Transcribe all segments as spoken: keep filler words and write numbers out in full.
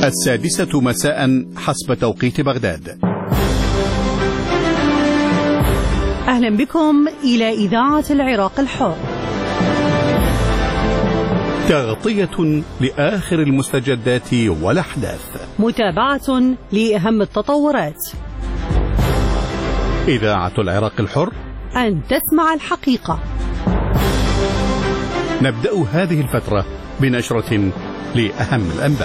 السادسة مساء حسب توقيت بغداد. أهلا بكم إلى إذاعة العراق الحر. تغطية لآخر المستجدات والأحداث، متابعة لأهم التطورات. إذاعة العراق الحر، أن تسمع الحقيقة. نبدأ هذه الفترة بنشرة لأهم الأنباء.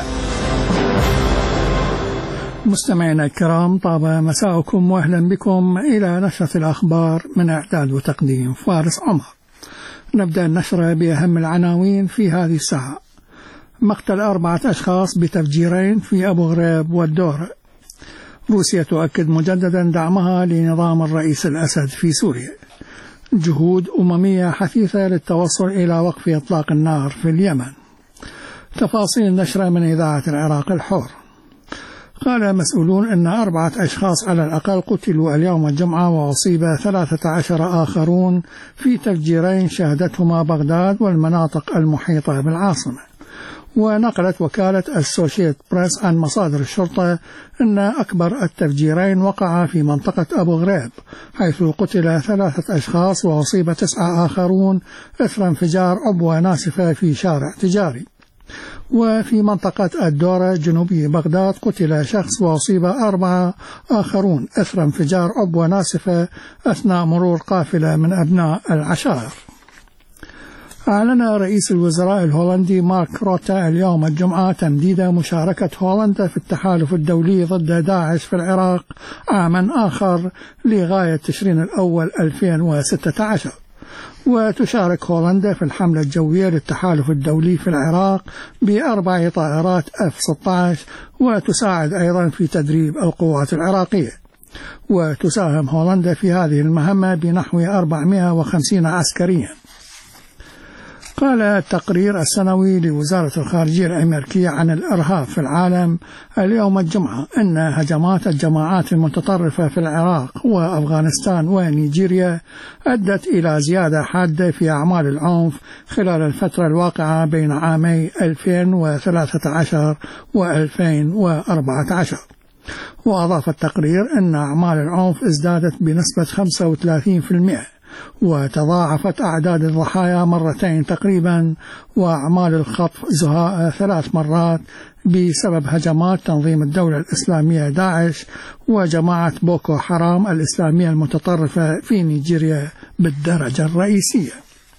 مستمعينا الكرام، طاب مساءكم وأهلا بكم إلى نشرة الأخبار من إعداد وتقديم فارس عمر. نبدأ النشرة بأهم العناوين في هذه الساعة. مقتل أربعة أشخاص بتفجيرين في أبو غريب والدورة. روسيا تؤكد مجددا دعمها لنظام الرئيس الأسد في سوريا. جهود أممية حثيثة للتوصل إلى وقف إطلاق النار في اليمن. تفاصيل النشرة من إذاعة العراق الحر. قال مسؤولون أن أربعة أشخاص على الأقل قتلوا اليوم الجمعة، وأصيب ثلاثة عشر آخرون في تفجيرين شهدتهما بغداد والمناطق المحيطة بالعاصمة. ونقلت وكالة السوشيت بريس عن مصادر الشرطة أن أكبر التفجيرين وقع في منطقة أبو غريب، حيث قتل ثلاثة أشخاص وأصيب تسعة آخرون إثر انفجار عبوة ناسفة في شارع تجاري. وفي منطقة الدورة جنوبي بغداد قتل شخص وأصيب أربعة آخرون إثر انفجار عبوة ناسفة أثناء مرور قافلة من أبناء العشائر. أعلن رئيس الوزراء الهولندي مارك روتا اليوم الجمعة تمديد مشاركة هولندا في التحالف الدولي ضد داعش في العراق عاما آخر لغاية تشرين الأول ألفين وستة عشر. وتشارك هولندا في الحملة الجوية للتحالف الدولي في العراق بأربع طائرات إف ستة عشر، وتساعد أيضا في تدريب القوات العراقية. وتساهم هولندا في هذه المهمة بنحو أربعمائة وخمسين عسكريا. قال التقرير السنوي لوزارة الخارجية الأمريكية عن الإرهاب في العالم اليوم الجمعة أن هجمات الجماعات المتطرفة في العراق وأفغانستان ونيجيريا أدت إلى زيادة حادة في أعمال العنف خلال الفترة الواقعة بين عامي ألفين وثلاثة عشر وألفين وأربعة عشر. وأضاف التقرير أن أعمال العنف ازدادت بنسبة خمسة وثلاثين بالمئة، وتضاعفت أعداد الضحايا مرتين تقريبا، وأعمال الخطف زهاء ثلاث مرات بسبب هجمات تنظيم الدولة الإسلامية داعش وجماعة بوكو حرام الإسلامية المتطرفة في نيجيريا بالدرجة الرئيسية.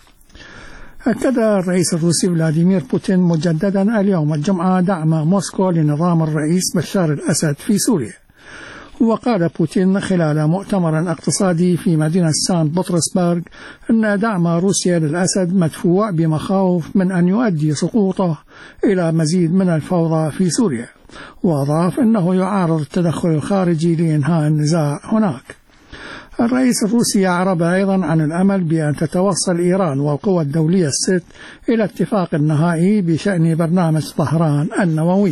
أكد الرئيس الروسي فلاديمير بوتين مجددا اليوم الجمعة دعم موسكو لنظام الرئيس بشار الأسد في سوريا. وقال بوتين خلال مؤتمر اقتصادي في مدينة سان بطرسبرغ أن دعم روسيا للأسد مدفوع بمخاوف من أن يؤدي سقوطه إلى مزيد من الفوضى في سوريا. وأضاف أنه يعارض التدخل الخارجي لإنهاء النزاع هناك. الرئيس الروسي أعرب أيضا عن الأمل بأن تتوصل إيران والقوى الدولية الست إلى اتفاق نهائي بشأن برنامج طهران النووي.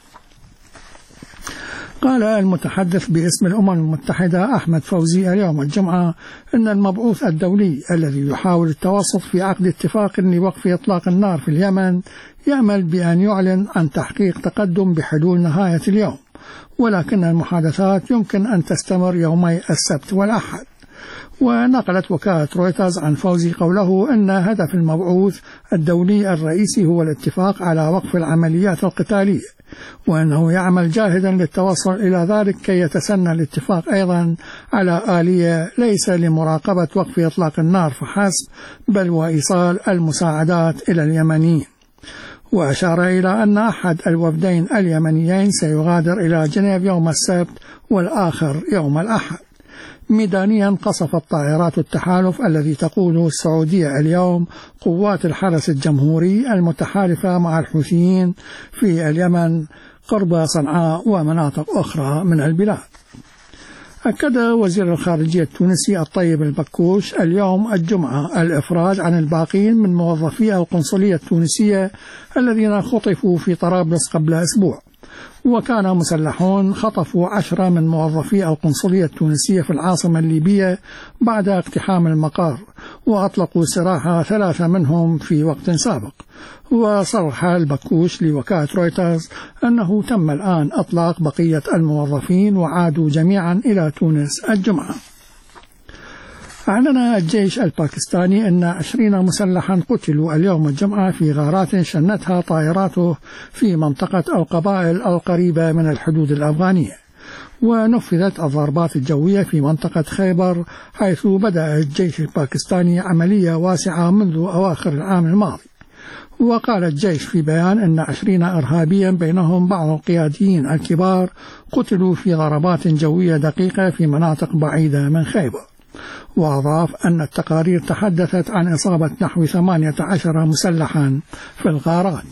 قال المتحدث باسم الأمم المتحدة أحمد فوزي اليوم الجمعة أن المبعوث الدولي الذي يحاول التوسط في عقد اتفاق لوقف إطلاق النار في اليمن يأمل بأن يعلن عن تحقيق تقدم بحلول نهاية اليوم، ولكن المحادثات يمكن أن تستمر يومي السبت والأحد. ونقلت وكالة رويترز عن فوزي قوله أن هدف المبعوث الدولي الرئيسي هو الاتفاق على وقف العمليات القتالية، وأنه يعمل جاهدا للتوصل إلى ذلك كي يتسنى الاتفاق أيضا على آلية ليس لمراقبة وقف إطلاق النار فحسب، بل وإيصال المساعدات إلى اليمنيين. وأشار إلى أن أحد الوفدين اليمنيين سيغادر إلى جنيف يوم السبت والآخر يوم الأحد. ميدانيا قصفت طائرات التحالف الذي تقوده السعودية اليوم قوات الحرس الجمهوري المتحالفة مع الحوثيين في اليمن قرب صنعاء ومناطق أخرى من البلاد. أكد وزير الخارجية التونسي الطيب البكوش اليوم الجمعة الإفراج عن الباقين من موظفي القنصلية التونسية الذين خطفوا في طرابلس قبل أسبوع. وكان مسلحون خطفوا عشرة من موظفي القنصلية التونسية في العاصمة الليبية بعد اقتحام المقر، وأطلقوا سراح ثلاثة منهم في وقت سابق. وصرح البكوش لوكالة رويترز أنه تم الآن إطلاق بقية الموظفين وعادوا جميعا إلى تونس الجمعة. أعلن الجيش الباكستاني أن عشرين مسلحا قتلوا اليوم الجمعة في غارات شنتها طائراته في منطقة القبائل القريبة من الحدود الأفغانية. ونفذت الضربات الجوية في منطقة خيبر، حيث بدأ الجيش الباكستاني عملية واسعة منذ أواخر العام الماضي. وقال الجيش في بيان أن عشرين إرهابيا بينهم بعض القياديين الكبار قتلوا في ضربات جوية دقيقة في مناطق بعيدة من خيبر. وأضاف أن التقارير تحدثت عن إصابة نحو ثمانية عشر مسلحا في الغارات.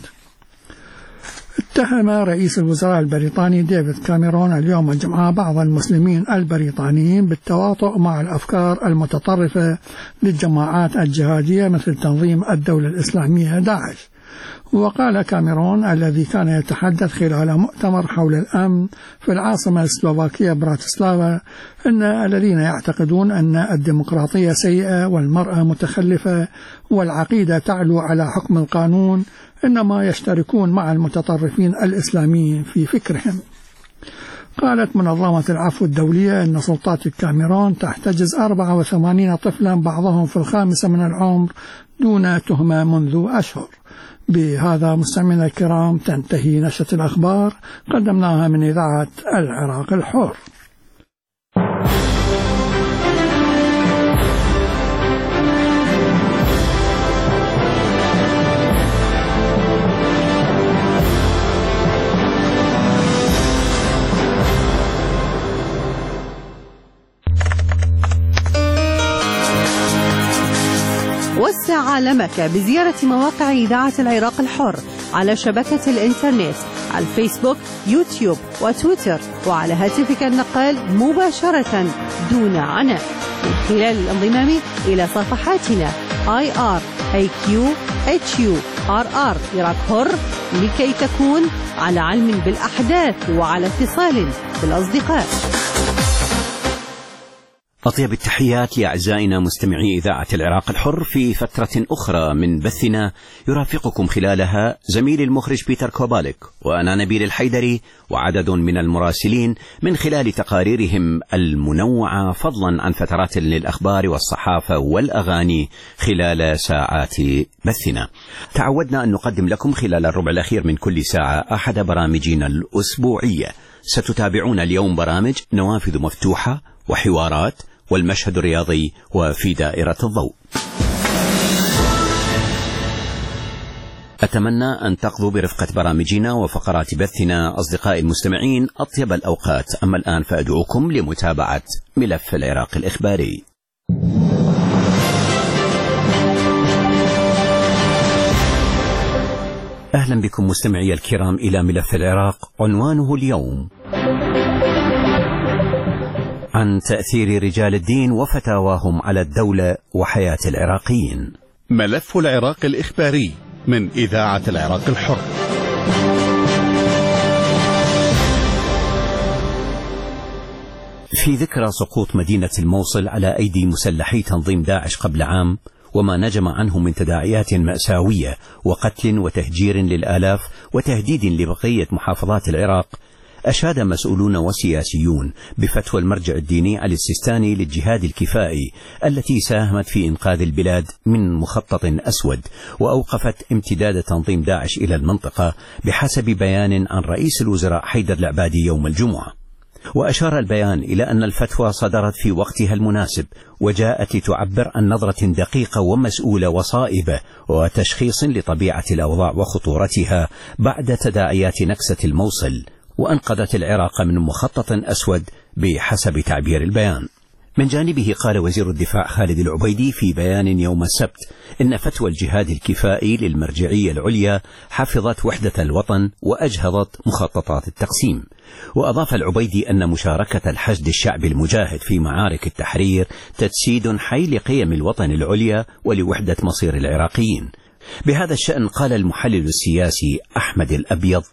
اتهم رئيس الوزراء البريطاني ديفيد كاميرون اليوم الجمعة بعض المسلمين البريطانيين بالتواطؤ مع الأفكار المتطرفة للجماعات الجهادية مثل تنظيم الدولة الإسلامية داعش. وقال كاميرون الذي كان يتحدث خلال مؤتمر حول الأمن في العاصمة السلوفاكية براتسلافا أن الذين يعتقدون أن الديمقراطية سيئة والمرأة متخلفة والعقيدة تعلو على حكم القانون إنما يشتركون مع المتطرفين الإسلاميين في فكرهم. قالت منظمة العفو الدولية أن سلطات الكاميرون تحتجز أربعة وثمانين طفلا بعضهم في الخامسة من العمر دون تهمة منذ أشهر. بهذا مستمعينا الكرام تنتهي نشرة الأخبار قدمناها من إذاعة العراق الحر. وسع عالمك بزيارة مواقع إذاعة العراق الحر على شبكة الإنترنت على الفيسبوك، يوتيوب وتويتر، وعلى هاتفك النقال مباشرة دون عناء من خلال الانضمام إلى صفحاتنا آي آر إيه كيو إتش يو آر آر عراق حر لكي تكون على علم بالأحداث وعلى اتصال بالأصدقاء. أطيب التحيات لأعزائنا مستمعي إذاعة العراق الحر في فترة أخرى من بثنا يرافقكم خلالها زميل المخرج بيتر كوبالك وأنا نبيل الحيدري وعدد من المراسلين من خلال تقاريرهم المنوعة فضلا عن فترات للأخبار والصحافة والأغاني خلال ساعات بثنا. تعودنا أن نقدم لكم خلال الربع الأخير من كل ساعة أحد برامجنا الأسبوعية. ستتابعون اليوم برامج نوافذ مفتوحة وحوارات والمشهد الرياضي وفي دائرة الضوء. أتمنى أن تقضوا برفقة برامجنا وفقرات بثنا أصدقائي المستمعين أطيب الأوقات. أما الآن فأدعوكم لمتابعة ملف العراق الإخباري. أهلا بكم مستمعي الكرام إلى ملف العراق. عنوانه اليوم عن تأثير رجال الدين وفتاواهم على الدولة وحياة العراقيين. ملف العراق الإخباري من إذاعة العراق الحر. في ذكرى سقوط مدينة الموصل على أيدي مسلحي تنظيم داعش قبل عام وما نجم عنه من تداعيات مأساوية وقتل وتهجير للآلاف وتهديد لبقية محافظات العراق، أشاد مسؤولون وسياسيون بفتوى المرجع الديني السيستاني للجهاد الكفائي التي ساهمت في إنقاذ البلاد من مخطط أسود وأوقفت امتداد تنظيم داعش إلى المنطقة بحسب بيان عن رئيس الوزراء حيدر العبادي يوم الجمعة. وأشار البيان إلى أن الفتوى صدرت في وقتها المناسب وجاءت تعبر عن نظرة دقيقة ومسؤولة وصائبة وتشخيص لطبيعة الأوضاع وخطورتها بعد تداعيات نكسة الموصل، وأنقذت العراق من مخطط أسود بحسب تعبير البيان. من جانبه قال وزير الدفاع خالد العبيدي في بيان يوم السبت إن فتوى الجهاد الكفائي للمرجعية العليا حفظت وحدة الوطن وأجهضت مخططات التقسيم. وأضاف العبيدي أن مشاركة الحشد الشعبي المجاهد في معارك التحرير تجسيد حي لقيم الوطن العليا ولوحدة مصير العراقيين. بهذا الشأن قال المحلل السياسي أحمد الأبيض: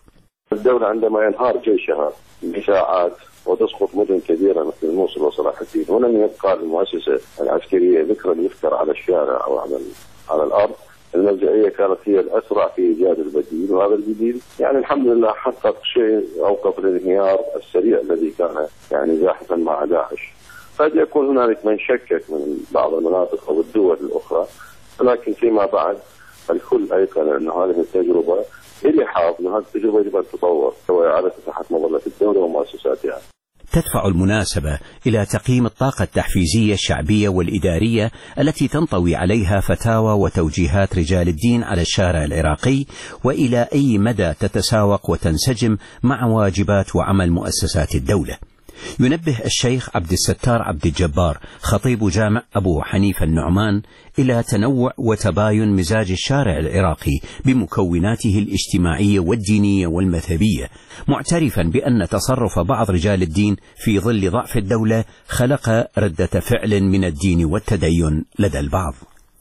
الدولة عندما ينهار جيشها بساعات وتسقط مدن كبيرة مثل الموصل وصلاح الدين ولم يبقى للمؤسسة العسكرية ذكرى يذكر على الشارع أو على على الأرض، المرجعية كانت هي الأسرع في إيجاد البديل، وهذا البديل يعني الحمد لله حقق شيء أوقف الانهيار السريع الذي كان يعني زاحفا مع داعش. قد يكون هنالك من شكك من بعض المناطق أو الدول الأخرى، ولكن فيما بعد الكل أيقن أن هذه التجربة اللي حاضر أن هذه التجربة يجب أن تطور وإعادة تحت مظلة الدولة ومؤسساتها. تدفع المناسبة إلى تقييم الطاقة التحفيزية الشعبية والإدارية التي تنطوي عليها فتاوى وتوجيهات رجال الدين على الشارع العراقي، وإلى أي مدى تتساوق وتنسجم مع واجبات وعمل مؤسسات الدولة. ينبه الشيخ عبد الستار عبد الجبار خطيب جامع أبو حنيفة النعمان إلى تنوع وتباين مزاج الشارع العراقي بمكوناته الاجتماعية والدينية والمذهبية، معترفا بأن تصرف بعض رجال الدين في ظل ضعف الدولة خلق ردة فعل من الدين والتدين لدى البعض.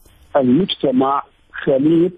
المجتمع خليط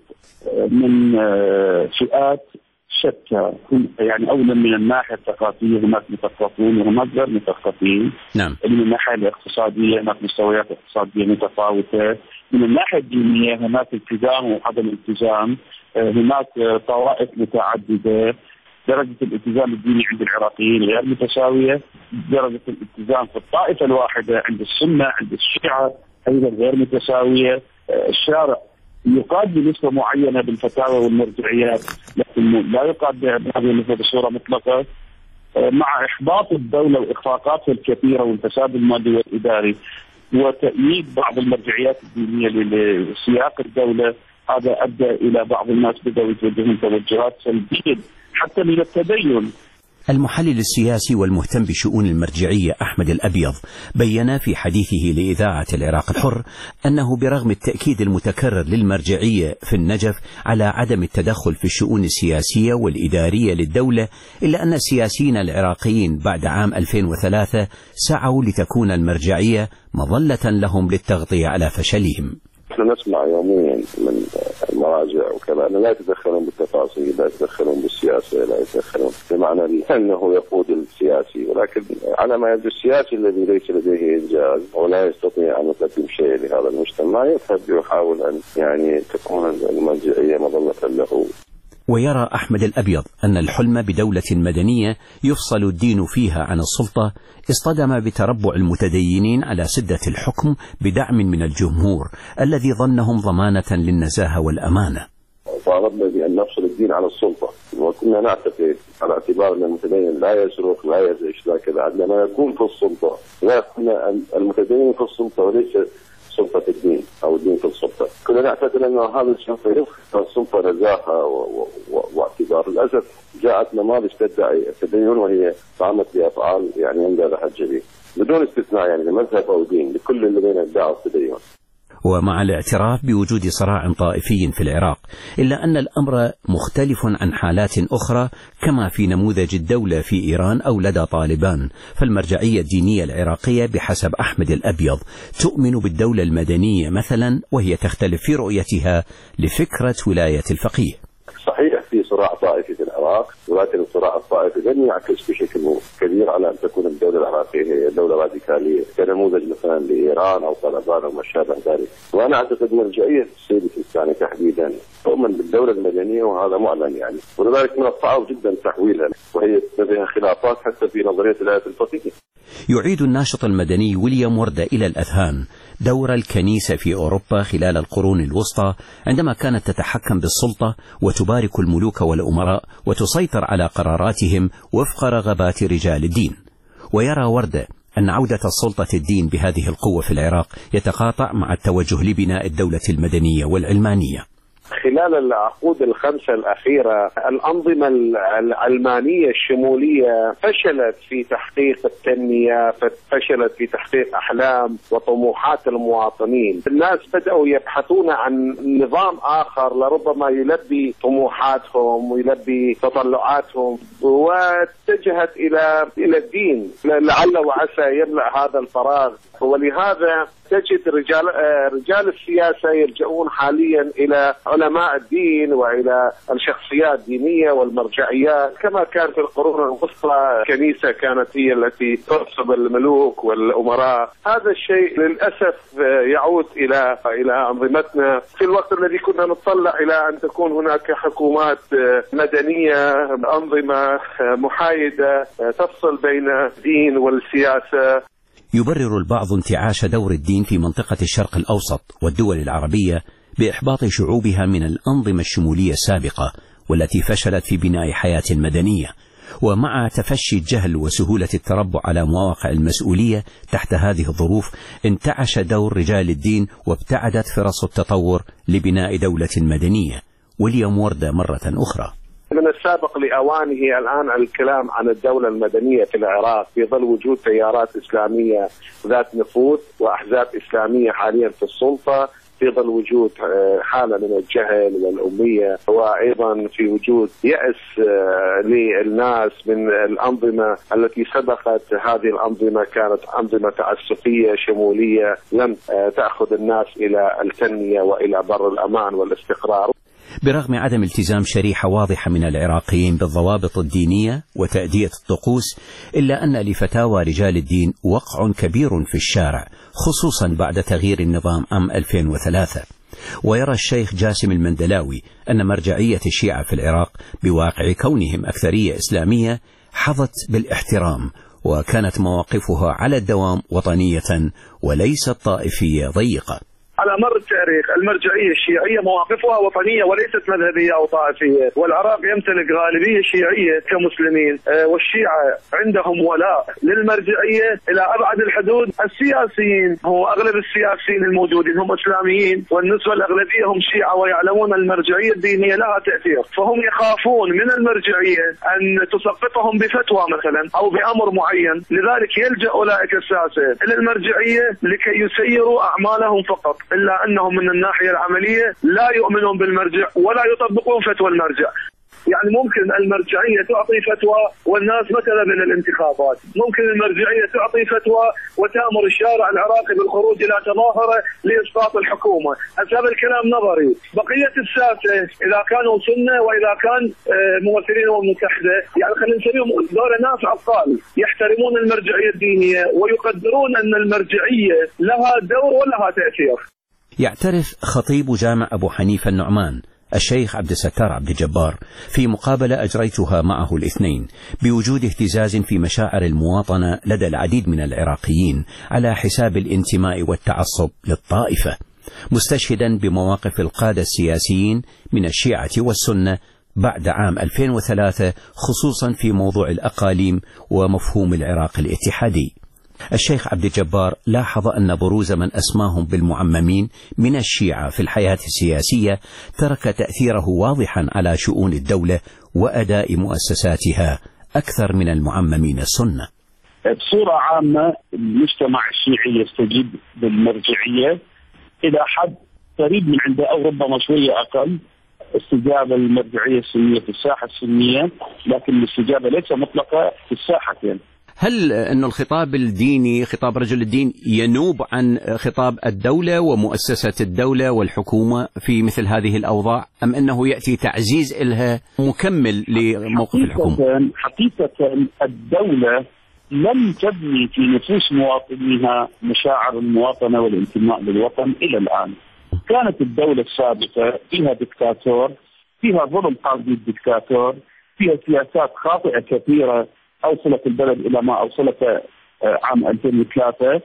من فئات شتى، يعني أولا من الناحية الثقافية هناك مثقفون وهناك غير مثقفين. نعم. من الناحية الاقتصادية هناك مستويات اقتصادية متفاوتة. من الناحية الدينية هناك التزام وعدم التزام، هناك طوائف متعددة. درجة الالتزام الديني عند العراقيين غير متساوية، درجة الالتزام في الطائفة الواحدة عند السنة عند الشيعة أيضا غير متساوية. الشارع يقاد بنسبة معينة بالفتاوى والمرجعيات، لكن لا يقاد بهذه النسبة بصورة مطلقة. مع إحباط الدولة وإخفاقاتها الكثيرة والفساد المادي والإداري وتأييد بعض المرجعيات الدينية لسياق الدولة، هذا أدى إلى بعض الناس بدأوا يتوجهون توجهات سلبية حتى من التدين. المحلل السياسي والمهتم بشؤون المرجعية أحمد الأبيض بيّن في حديثه لإذاعة العراق الحر أنه برغم التأكيد المتكرر للمرجعية في النجف على عدم التدخل في الشؤون السياسية والإدارية للدولة، إلا أن السياسيين العراقيين بعد عام ألفين وثلاثة سعوا لتكون المرجعية مظلة لهم للتغطية على فشلهم. نحن نسمع يوميا من المراجع وكذا أن لا يتدخلون بالتفاصيل، لا يتدخلون بالسياسة، لا يتدخلون بمعنى أنه يقود السياسي، ولكن على ما يبدو السياسي الذي ليس لديه إنجاز ولا يستطيع أن يقدم شيء لهذا المجتمع يذهب ويحاول أن يعني تكون المرجعية مظلة له. ويرى أحمد الأبيض أن الحلم بدولة مدنية يفصل الدين فيها عن السلطة اصطدم بتربع المتدينين على سدة الحكم بدعم من الجمهور الذي ظنهم ضمانة للنزاهة والأمانة. طالبنا بأن نفصل الدين عن السلطة، وكنا نعتقد على اعتبار أن المتدين لا يسرق لا يزعج لا كذا، عندما يكون في السلطة لا يكون المتدين في السلطة وليس سلطة الدين أو الدين في السلطة. كنا نعتقد أن هذا السلطة يفقد السلطة نزاهة واعتبار. للأسف جاءت نماذج تدعي التدين وهي قامت بأفعال يعني عندها لها الجليل بدون استثناء، يعني مذهب أو دين لكل الذين ادعوا التدين. ومع الاعتراف بوجود صراع طائفي في العراق، إلا أن الأمر مختلف عن حالات أخرى كما في نموذج الدولة في إيران أو لدى طالبان. فالمرجعية الدينية العراقية بحسب أحمد الأبيض تؤمن بالدولة المدنية مثلا، وهي تختلف في رؤيتها لفكرة ولاية الفقيه. صحيح في صراع طائفي في العراق، ولكن الصراع الطائفي لن يعكس بشكل كبير على أن تكون الدولة العراقية هي دولة راديكالية كنموذج مثلا لإيران أو طالبان أو ما شابه ذلك. وأنا أعتقد مرجعية السيد السيستاني تحديدا تؤمن بالدولة المدنية، وهذا معلن يعني، ولذلك من الصعب جدا تحويلها، وهي لديها خلافات حتى في نظرية ولاية الفقيه. يعيد الناشط المدني ويليام وردة إلى الأذهان دور الكنيسة في أوروبا خلال القرون الوسطى عندما كانت تتحكم بالسلطة وتبارك الملوك والأمراء وتسيطر على قراراتهم وفق رغبات رجال الدين. ويرى وردة أن عودة السلطة الدين بهذه القوة في العراق يتقاطع مع التوجه لبناء الدولة المدنية والعلمانية. خلال العقود الخمسة الأخيرة الأنظمة العلمانية الشمولية فشلت في تحقيق التنمية، فشلت في تحقيق أحلام وطموحات المواطنين. الناس بدأوا يبحثون عن نظام آخر لربما يلبي طموحاتهم ويلبي تطلعاتهم، واتجهت إلى إلى الدين لعل وعسى يملأ هذا الفراغ. ولهذا تجد رجال رجال السياسة يلجؤون حاليا إلى علماء علماء الدين وإلى الشخصيات الدينية والمرجعيات، كما كان في القرون الوسطى كنيسة كانت هي التي ترسب الملوك والأمراء. هذا الشيء للأسف يعود إلى إلى أنظمتنا في الوقت الذي كنا نتطلع إلى أن تكون هناك حكومات مدنية، أنظمة محايدة تفصل بين الدين والسياسة. يبرر البعض انتعاش دور الدين في منطقة الشرق الأوسط والدول العربية بإحباط شعوبها من الأنظمة الشمولية السابقة والتي فشلت في بناء حياة مدنية، ومع تفشي الجهل وسهولة التربع على مواقع المسؤولية تحت هذه الظروف انتعش دور رجال الدين وابتعدت فرص التطور لبناء دولة مدنية. وليام وردة مرة أخرى: من السابق لأوانه الآن الكلام عن الدولة المدنية في العراق، في ظل وجود تيارات إسلامية ذات نفوذ وأحزاب إسلامية حاليا في السلطة، في ظل وجود حالة من الجهل والأمية، وأيضا في وجود يأس للناس من الأنظمة التي سبقت. هذه الأنظمة كانت أنظمة تعسفية شمولية لم تأخذ الناس إلى التنمية وإلى بر الأمان والاستقرار. برغم عدم التزام شريحة واضحة من العراقيين بالضوابط الدينية وتأدية الطقوس، إلا أن لفتاوى رجال الدين وقع كبير في الشارع، خصوصا بعد تغيير النظام عام ألفين وثلاثة. ويرى الشيخ جاسم المندلاوي أن مرجعية الشيعة في العراق بواقع كونهم أكثرية إسلامية حظت بالاحترام، وكانت مواقفها على الدوام وطنية وليست طائفية ضيقة. على مر التاريخ المرجعية الشيعية مواقفها وطنية وليست مذهبية أو طائفية، والعراق يمتلك غالبية شيعية كمسلمين، والشيعة عندهم ولاء للمرجعية إلى أبعد الحدود. السياسيين هو أغلب السياسيين الموجودين هم إسلاميين، والنسبة الأغلبية هم شيعة، ويعلمون المرجعية الدينية لها تأثير، فهم يخافون من المرجعية أن تسقطهم بفتوى مثلا أو بأمر معين، لذلك يلجأ أولئك الساسة إلى المرجعية لكي يسيروا أعمالهم فقط، إلا أنهم من الناحية العملية لا يؤمنون بالمرجع ولا يطبقون فتوى المرجع. يعني ممكن المرجعية تعطي فتوى والناس مثلا من الانتخابات، ممكن المرجعية تعطي فتوى وتأمر الشارع العراقي بالخروج إلى تظاهرة لإسقاط الحكومة. هذا الكلام نظري. بقية الساسة إذا كانوا سنة وإذا كان ممثلين المتحدة، يعني خلينا نسميهم دول ناس عقال يحترمون المرجعية الدينية ويقدرون أن المرجعية لها دور ولها تأثير. يعترف خطيب جامع أبو حنيفة النعمان الشيخ عبد الستار عبد الجبار في مقابلة أجريتها معه الاثنين بوجود اهتزاز في مشاعر المواطنة لدى العديد من العراقيين على حساب الانتماء والتعصب للطائفة، مستشهدا بمواقف القادة السياسيين من الشيعة والسنة بعد عام ألفين وثلاثة، خصوصا في موضوع الأقاليم ومفهوم العراق الاتحادي. الشيخ عبد الجبار لاحظ أن بروز من أسماهم بالمعممين من الشيعة في الحياة السياسية ترك تأثيره واضحا على شؤون الدولة وأداء مؤسساتها أكثر من المعممين السنة. بصورة عامة المجتمع الشيعي يستجيب بالمرجعية إلى حد قريب من عنده أو ربما شوية أقل استجابة المرجعية السنية في الساحة السنية، لكن الاستجابة ليس مطلقة في الساحتين. هل أن الخطاب الديني خطاب رجل الدين ينوب عن خطاب الدولة ومؤسسة الدولة والحكومة في مثل هذه الأوضاع، أم أنه يأتي تعزيز إلها مكمل لموقف الحكومة؟ حقيقة الدولة لم تبني في نفوس مواطنيها مشاعر المواطنة والانتماء للوطن إلى الآن. كانت الدولة السابقة فيها دكتاتور، فيها ظلم قاضي الدكتاتور، فيها سياسات خاطئة كثيرة أوصلت البلد إلى ما أوصلته عام ألفين وثلاثة،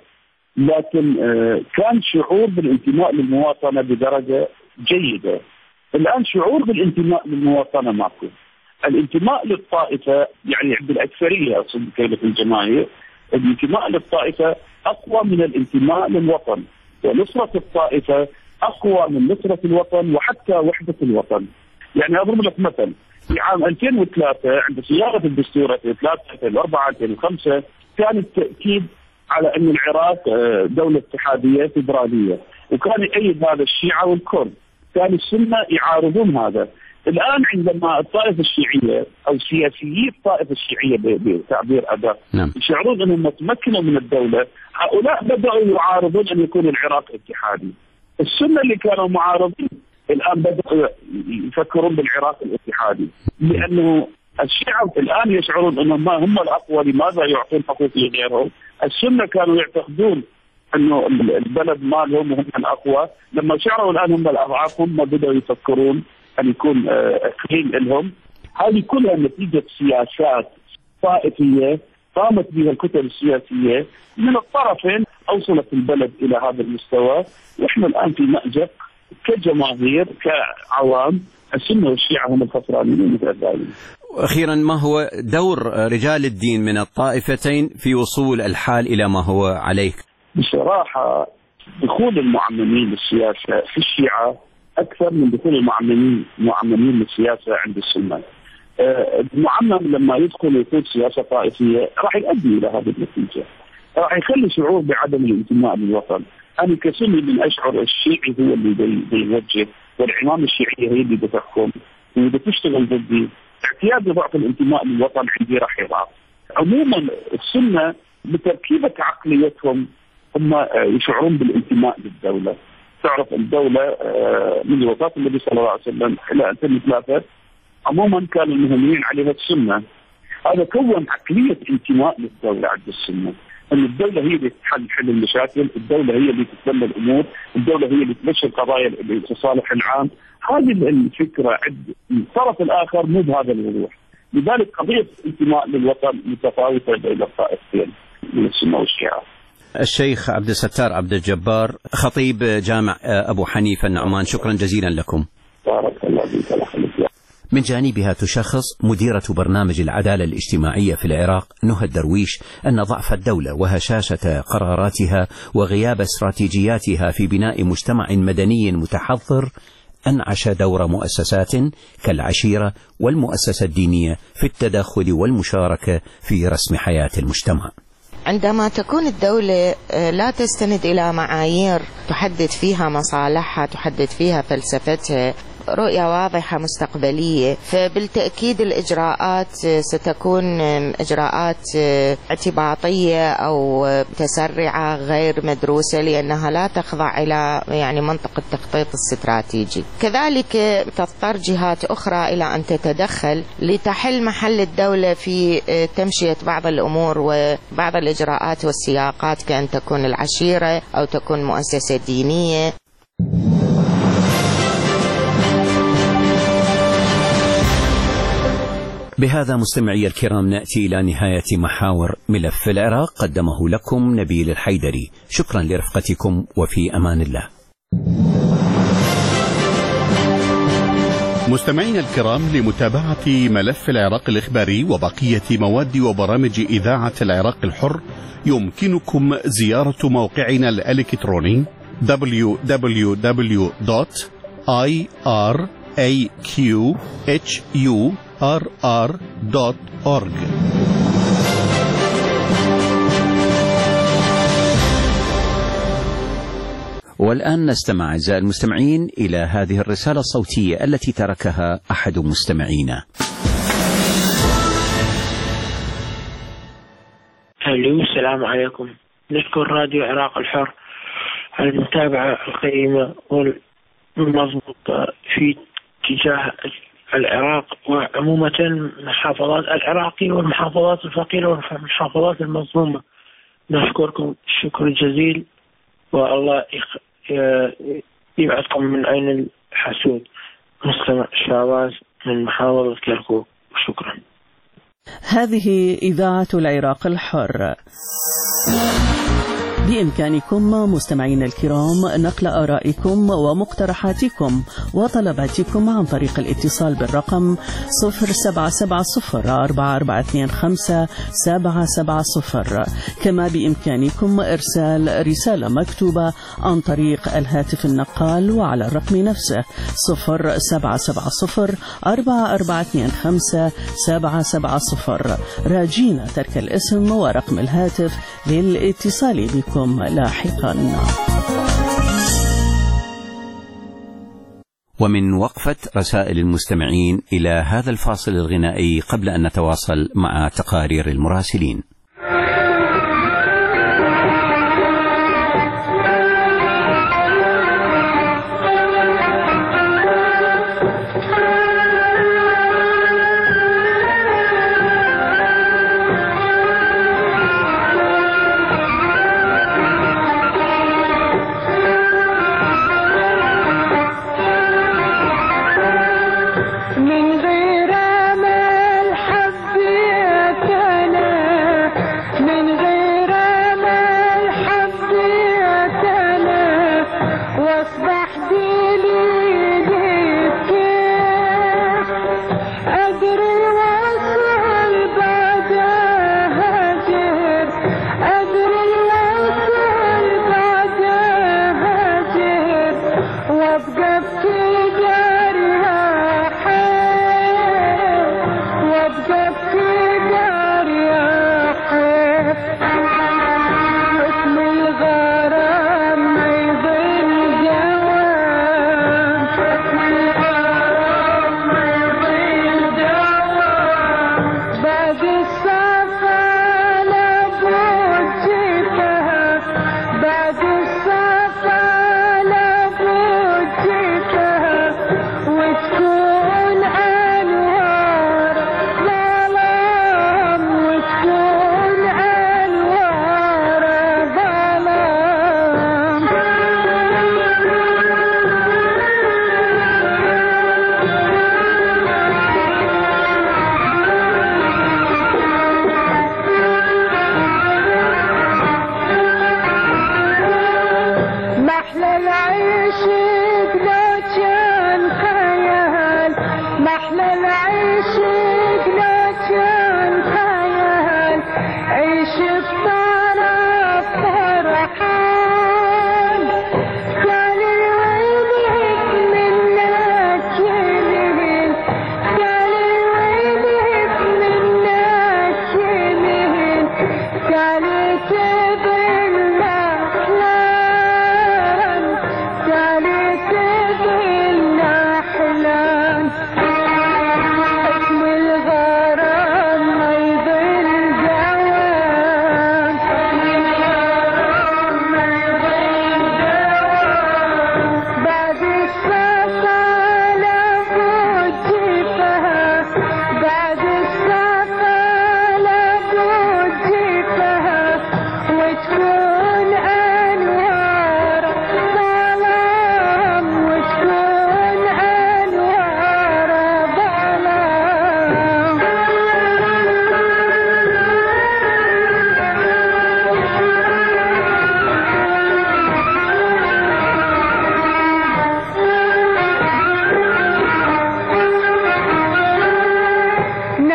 لكن كان شعور بالانتماء للمواطنة بدرجة جيدة. الآن شعور بالانتماء للمواطنة ماكو. الانتماء للطائفة يعني عند الأكثرية أقصد كلمة الجماهير، الانتماء للطائفة أقوى من الانتماء للوطن، ونصرة الطائفة أقوى من نصرة الوطن وحتى وحدة الوطن. يعني أضرب لك مثل، في عام ألفين وثلاثة عند صياغة الدستور ألفين وثلاثة ألفين وأربعة ألفين وخمسة كان التأكيد على أن العراق دولة اتحادية فيدرالية، وكان يؤيد هذا الشيعة والكرد، كان السنة يعارضون هذا. الآن عندما الطائفة الشيعية أو سياسيي الطائفة الشيعية بتعبير أداء نعم. يشعرون أنهم تمكنوا من الدولة، هؤلاء بدأوا يعارضون أن يكون العراق اتحادي. السنة اللي كانوا معارضين الآن بدأوا يفكرون بالعراق الاتحادي، لأنه الشيعة الآن يشعرون أنهم ما هم الأقوى، لماذا يعطون حقوق لغيرهم؟ السنة كانوا يعتقدون أنه البلد مالهم وهم الأقوى، لما شعروا الآن هم الأضعاف هم بدأوا يفكرون أن يكون إقليم لهم. هذه كلها نتيجة سياسات طائفية قامت بها الكتل السياسية من الطرفين، أوصلت البلد إلى هذا المستوى، وإحنا الآن في مأزق كجماهير كعوام. السنة والشيعة هم الخسرانين المتأذين. أخيرا، ما هو دور رجال الدين من الطائفتين في وصول الحال إلى ما هو عليه؟ بصراحة دخول المعممين للسياسة في الشيعة أكثر من دخول المعممين المعممين للسياسة عند السنة. المعمم لما يدخل ويقود سياسة طائفية راح يؤدي إلى هذه النتيجة، راح يخلي شعور بعدم الانتماء للوطن. أنا كسني من أشعر الشيعي هو اللي بيوجه، والعمامة الشيعية هي اللي بتحكم وإذا تشتغل ضدي اعتياد ضعف الانتماء للوطن عندي راح يضعف. عموما السنة بتركيبة عقليتهم هم يشعرون بالانتماء للدولة. تعرف الدولة من وفاة النبي صلى الله عليه وسلم إلى ألفين وثلاثة عموما كانوا المهيمنين عليها السنة. هذا كون عقلية انتماء للدولة عند السنة، أن الدولة هي اللي تحل حل المشاكل، الدولة هي اللي تتولى الأمور، الدولة هي اللي تمشي القضايا لصالح العام. هذه الفكرة عند الطرف الآخر مو بهذا الوضوح. لذلك قضية الانتماء للوطن متفاوتة بين الطائفتين من السنة والشيعة. الشيخ عبد الستار عبد الجبار، خطيب جامع أبو حنيفة النعمان، شكرا جزيلا لكم. بارك الله فيك. من جانبها تشخص مديرة برنامج العدالة الاجتماعية في العراق نهى الدرويش أن ضعف الدولة وهشاشة قراراتها وغياب استراتيجياتها في بناء مجتمع مدني متحضر أنعش دور مؤسسات كالعشيرة والمؤسسة الدينية في التدخل والمشاركة في رسم حياة المجتمع. عندما تكون الدولة لا تستند إلى معايير تحدد فيها مصالحها، تحدد فيها فلسفتها، رؤية واضحة مستقبلية، فبالتأكيد الإجراءات ستكون إجراءات اعتباطية أو متسرعة غير مدروسة، لأنها لا تخضع إلى يعني منطق التخطيط الاستراتيجي. كذلك تضطر جهات أخرى إلى أن تتدخل لتحل محل الدولة في تمشية بعض الأمور وبعض الإجراءات والسياقات، كأن تكون العشيرة أو تكون مؤسسة دينية. بهذا مستمعي الكرام نأتي إلى نهاية محاور ملف العراق، قدمه لكم نبيل الحيدري. شكرا لرفقتكم وفي أمان الله. مستمعينا الكرام، لمتابعة ملف العراق الإخباري وبقية مواد وبرامج إذاعة العراق الحر يمكنكم زيارة موقعنا الإلكتروني دبليو دبليو دبليو دوت آي آر إيه كيو إتش يو آر آر دوت أورج. والآن نستمع أعزائي المستمعين إلى هذه الرسالة الصوتية التي تركها أحد مستمعينا. ألو، السلام عليكم. نشكر راديو العراق الحر على المتابعة القيمة والمضبوطة في تجاه العراق وعمومة المحافظات العراقية والمحافظات الفقيرة والمحافظات المظلومة. نشكركم الشكر الجزيل، والله يبعدكم من عين الحسود. مستمع شعباز من محافظة كركوك، شكرا. هذه إذاعة العراق الحر. بإمكانكم مستمعين الكرام نقل آرائكم ومقترحاتكم وطلباتكم عن طريق الاتصال بالرقم صفر سبعة سبعة صفر أربعة أربعة اثنين خمسة سبعة سبعة صفر. كما بإمكانكم إرسال رسالة مكتوبة عن طريق الهاتف النقال وعلى الرقم نفسه صفر سبعة سبعة صفر أربعة أربعة اثنين خمسة سبعة سبعة صفر، راجين ترك الاسم ورقم الهاتف للاتصال بكم لاحقا. ومن وقفة رسائل المستمعين إلى هذا الفاصل الغنائي قبل أن نتواصل مع تقارير المراسلين.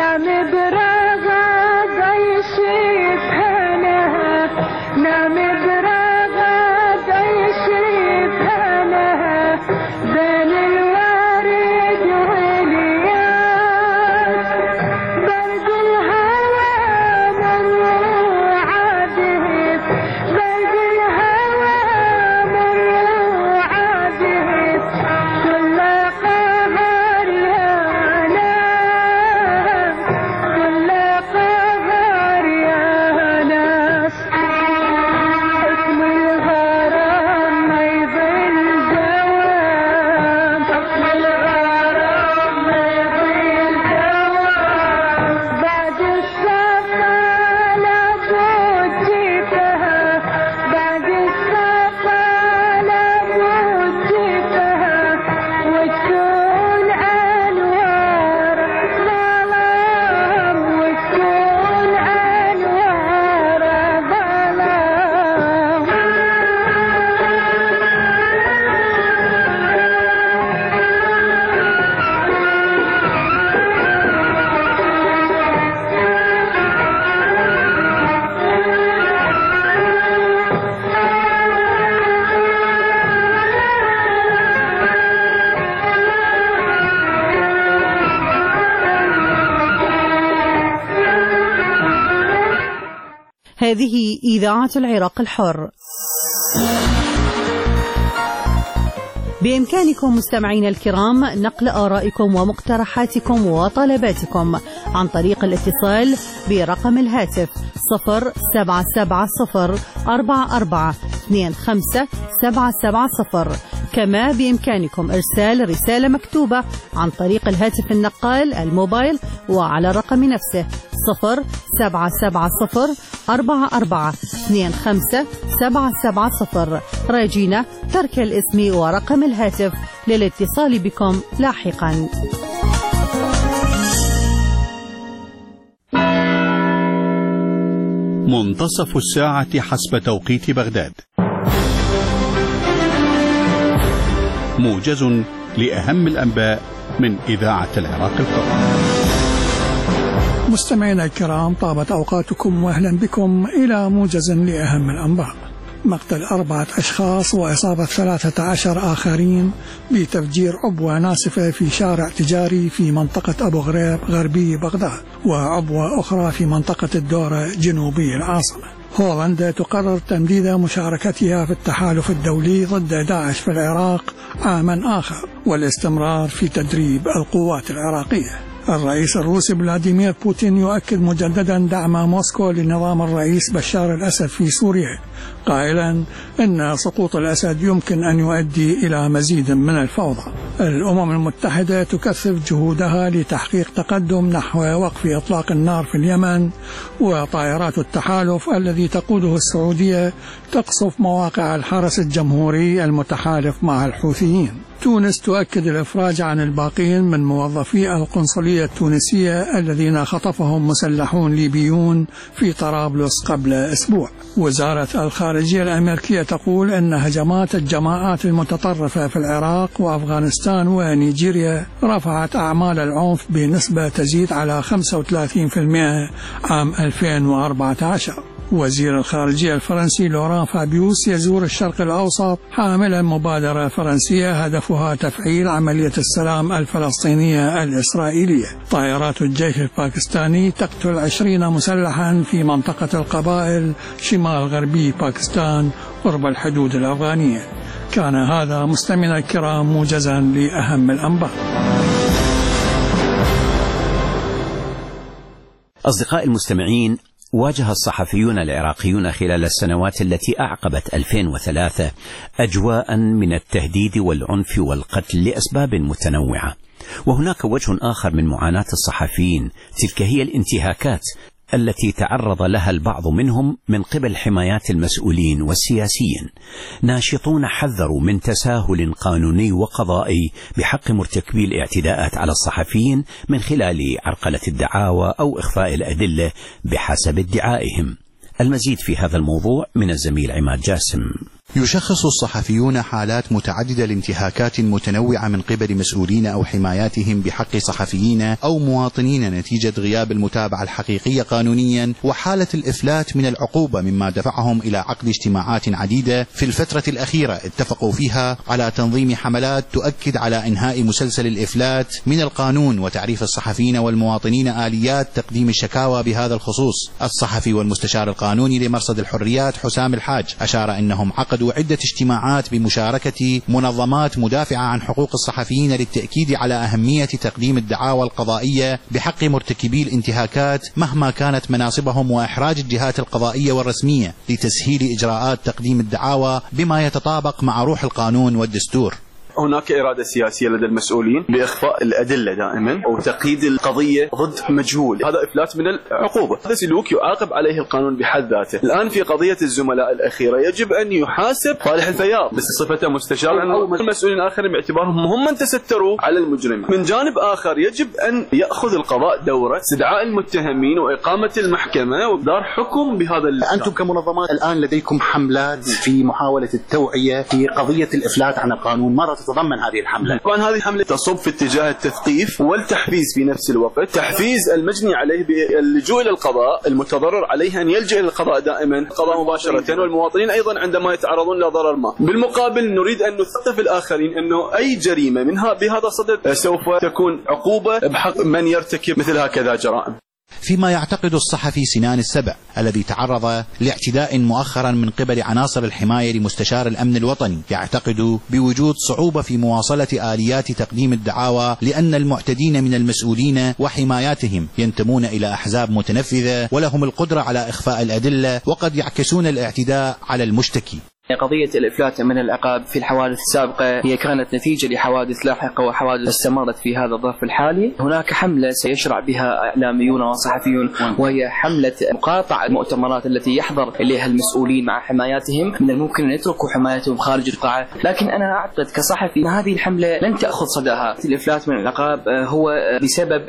هذه إذاعة العراق الحر. بإمكانكم مستمعين الكرام نقل آرائكم ومقترحاتكم وطلباتكم عن طريق الاتصال برقم الهاتف صفر سبعة سبعة صفر أربعة أربعة اثنين خمسة سبعة سبعة صفر. كما بإمكانكم إرسال رسالة مكتوبة عن طريق الهاتف النقال الموبايل وعلى الرقم نفسه صفر سبعة سبعة صفر أربعة أربعة اثنين خمسة سبعة سبعة صفر. راجينا ترك الاسم ورقم الهاتف للاتصال بكم لاحقا. منتصف الساعة حسب توقيت بغداد. موجز لأهم الأنباء من إذاعة العراق الحر. مستمعينا الكرام، طابت أوقاتكم وأهلا بكم إلى موجز لأهم الأنباء. مقتل أربعة أشخاص وإصابة ثلاثة عشر آخرين بتفجير عبوة ناسفة في شارع تجاري في منطقة أبو غريب غربي بغداد، وعبوة أخرى في منطقة الدورة جنوبي العاصمة. هولندا تقرر تمديد مشاركتها في التحالف الدولي ضد داعش في العراق عاما آخر والاستمرار في تدريب القوات العراقية. الرئيس الروسي فلاديمير بوتين يؤكد مجددا دعم موسكو لنظام الرئيس بشار الأسد في سوريا، قائلا إن سقوط الأسد يمكن أن يؤدي إلى مزيد من الفوضى. الأمم المتحدة تكثف جهودها لتحقيق تقدم نحو وقف إطلاق النار في اليمن، وطائرات التحالف الذي تقوده السعودية تقصف مواقع الحرس الجمهوري المتحالف مع الحوثيين. تونس تؤكد الإفراج عن الباقين من موظفي القنصلية التونسية الذين خطفهم مسلحون ليبيون في طرابلس قبل أسبوع. وزارة الخارجية الأمريكية تقول أن هجمات الجماعات المتطرفة في العراق وأفغانستان ونيجيريا رفعت أعمال العنف بنسبة تزيد على خمسة وثلاثين بالمئة عام ألفين وأربعة عشر. وزير الخارجية الفرنسي لوران فابيوس يزور الشرق الأوسط حاملا مبادرة فرنسية هدفها تفعيل عملية السلام الفلسطينية الإسرائيلية. طائرات الجيش الباكستاني تقتل عشرين مسلحا في منطقة القبائل شمال غربي باكستان قرب الحدود الأفغانية. كان هذا مستمعينا الكرام موجزا لأهم الأنباء. أصدقائي المستمعين، واجه الصحفيون العراقيون خلال السنوات التي أعقبت ألفين وثلاثة أجواء من التهديد والعنف والقتل لأسباب متنوعة، وهناك وجه آخر من معاناة الصحفيين، تلك هي الانتهاكات التي تعرض لها البعض منهم من قبل حمايات المسؤولين والسياسيين. ناشطون حذروا من تساهل قانوني وقضائي بحق مرتكبي الاعتداءات على الصحفيين من خلال عرقلة الدعاوى أو إخفاء الأدلة بحسب ادعائهم. المزيد في هذا الموضوع من الزميل عماد جاسم. يشخص الصحفيون حالات متعددة لانتهاكات متنوعة من قبل مسؤولين أو حماياتهم بحق صحفيين أو مواطنين نتيجة غياب المتابعة الحقيقية قانونيا وحالة الإفلات من العقوبة، مما دفعهم إلى عقد اجتماعات عديدة في الفترة الأخيرة اتفقوا فيها على تنظيم حملات تؤكد على إنهاء مسلسل الإفلات من القانون وتعريف الصحفيين والمواطنين آليات تقديم الشكاوى بهذا الخصوص. الصحفي والمستشار القانوني لمرصد الحريات حسام الحاج أشار أنهم عقدوا عدة اجتماعات بمشاركة منظمات مدافعة عن حقوق الصحفيين للتأكيد على أهمية تقديم الدعاوى القضائية بحق مرتكبي الانتهاكات مهما كانت مناصبهم، وإحراج الجهات القضائية والرسمية لتسهيل إجراءات تقديم الدعاوى بما يتطابق مع روح القانون والدستور. هناك إرادة سياسية لدى المسؤولين بإخفاء الأدلة دائما وتقييد القضية ضد مجهول، هذا إفلات من العقوبة، هذا سلوك يعاقب عليه القانون بحد ذاته. الآن في قضية الزملاء الأخيرة يجب أن يحاسب صالح الفياض بصفته مستشار أو المسؤولين الآخرين باعتبارهم هم من تستروا على المجرم. من جانب آخر يجب أن يأخذ القضاء دوره استدعاء المتهمين وإقامة المحكمة وإصدار حكم بهذا الإفلات. أنتم كمنظمات الآن لديكم حملات في محاولة التوعية في قضية الإفلات عن القانون، مرة تتضمن هذه الحملة؟ طبعا هذه الحملة تصب في اتجاه التثقيف والتحفيز في نفس الوقت، تحفيز المجني عليه باللجوء إلى القضاء، المتضرر عليه أن يلجأ إلى القضاء دائما، القضاء مباشرة، والمواطنين أيضا عندما يتعرضون لضرر ما. بالمقابل نريد أن نثقف الآخرين أنه أي جريمة منها بهذا الصدد سوف تكون عقوبة بحق من يرتكب مثل هكذا جرائم. فيما يعتقد الصحفي سنان السبع الذي تعرض لاعتداء مؤخرا من قبل عناصر الحماية لمستشار الأمن الوطني، يعتقد بوجود صعوبة في مواصلة آليات تقديم الدعاوى لأن المعتدين من المسؤولين وحماياتهم ينتمون إلى أحزاب متنفذة ولهم القدرة على إخفاء الأدلة وقد يعكسون الاعتداء على المشتكي. قضية الإفلات من العقاب في الحوادث السابقة هي كانت نتيجة لحوادث لاحقة وحوادث استمرت في هذا الظرف الحالي. هناك حملة سيشرع بها إعلاميون وصحفيون وهي حملة مقاطعة المؤتمرات التي يحضر إليها المسؤولين مع حماياتهم، من الممكن أن يتركوا حمايتهم خارج القاعة، لكن أنا أعتقد كصحفي أن هذه الحملة لن تأخذ صداها. الإفلات من العقاب هو بسبب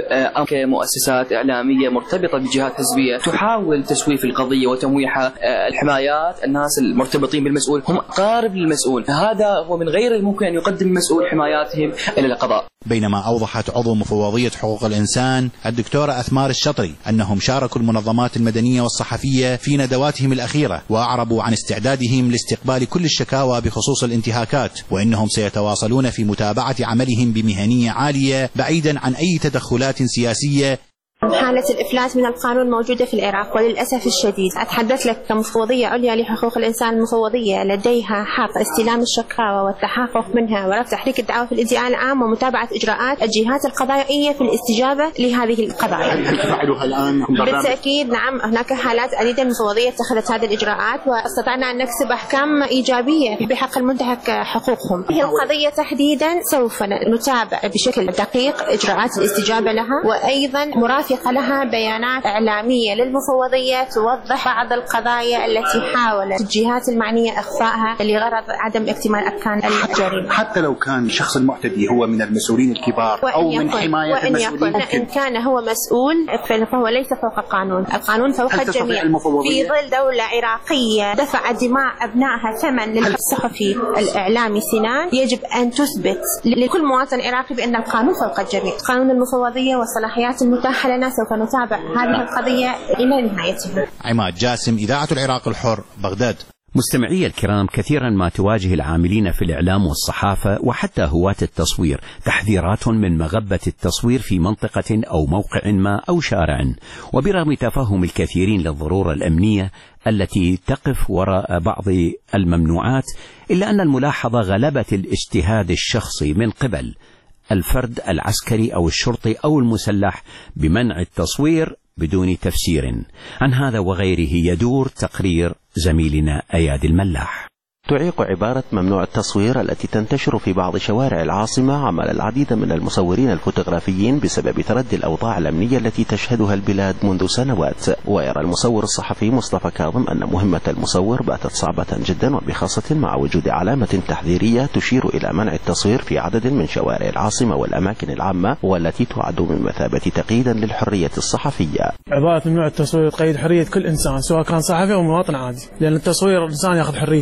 مؤسسات إعلامية مرتبطة بجهات حزبية تحاول تسويف القضية وتمويحها. الحمايات الناس المرتبطين بالمسؤول هم قارب للمسؤول، هذا هو من غير الممكن أن يقدم المسؤول حماياتهم إلى القضاء. بينما أوضحت عضو مفوضية حقوق الإنسان الدكتورة أثمار الشطري أنهم شاركوا المنظمات المدنية والصحفية في ندواتهم الأخيرة وأعربوا عن استعدادهم لاستقبال كل الشكاوى بخصوص الانتهاكات، وإنهم سيتواصلون في متابعة عملهم بمهنية عالية بعيدا عن أي تدخلات سياسية. حالة الإفلات من القانون موجودة في العراق وللأسف الشديد. أتحدث لك كمفوضية عليا لحقوق الإنسان، المفوضية لديها حق استلام الشكاوى والتحقق منها ورفع تحريك الدعوى في الادعاء العام ومتابعة إجراءات الجهات القضائية في الاستجابة لهذه القضايا. هل تفعلها الآن؟ بالتأكيد نعم، هناك حالات عديدة المفوضية اتخذت هذه الإجراءات واستطعنا أن نكسب أحكام إيجابية بحق المنتهك حقوقهم. هي القضية تحديدا سوف نتابع بشكل دقيق إجراءات الاستجابة لها، وأيضا مرافقة لها بيانات إعلامية للمفوضية توضح بعض القضايا التي حاولت الجهات المعنية إخفائها لغرض عدم اكتمال أركان الجريمة. حتى لو كان الشخص المعتدي هو من المسؤولين الكبار أو من حماية وإن المسؤولين، يكن إن كان هو مسؤول فهو ليس فوق القانون، القانون فوق الجميع. في ظل دولة عراقية دفع دماء أبنائها ثمن للصحفي الإعلامي سنان، يجب أن تثبت لكل مواطن عراقي بأن القانون فوق الجميع. قانون المفوضية والصلاحيات المتاحة لنا سوف نتابع هذه القضية إلى نهايتها. عماد جاسم، إذاعة العراق الحر، بغداد. مستمعي الكرام، كثيرا ما تواجه العاملين في الإعلام والصحافة وحتى هواة التصوير تحذيرات من مغبة التصوير في منطقة أو موقع ما أو شارع، وبرغم تفهم الكثيرين للضرورة الأمنية التي تقف وراء بعض الممنوعات، إلا أن الملاحظة غلبت الاجتهاد الشخصي من قبل الفرد العسكري أو الشرطي أو المسلح بمنع التصوير بدون تفسير. عن هذا وغيره يدور تقرير زميلنا أياد الملاح. تعيق عبارة ممنوع التصوير التي تنتشر في بعض شوارع العاصمة عمل العديد من المصورين الفوتوغرافيين بسبب تردي الأوضاع الأمنية التي تشهدها البلاد منذ سنوات. ويرى المصور الصحفي مصطفى كاظم أن مهمة المصور باتت صعبة جدا، وبخاصة مع وجود علامة تحذيرية تشير إلى منع التصوير في عدد من شوارع العاصمة والأماكن العامة، والتي تعد من مثابة تقييدا للحرية الصحفية. عبارة ممنوع التصوير تقيد حرية كل إنسان سواء كان صحفي أو مواطن عادي، لأن التصوير الإنسان يأخذ حريته،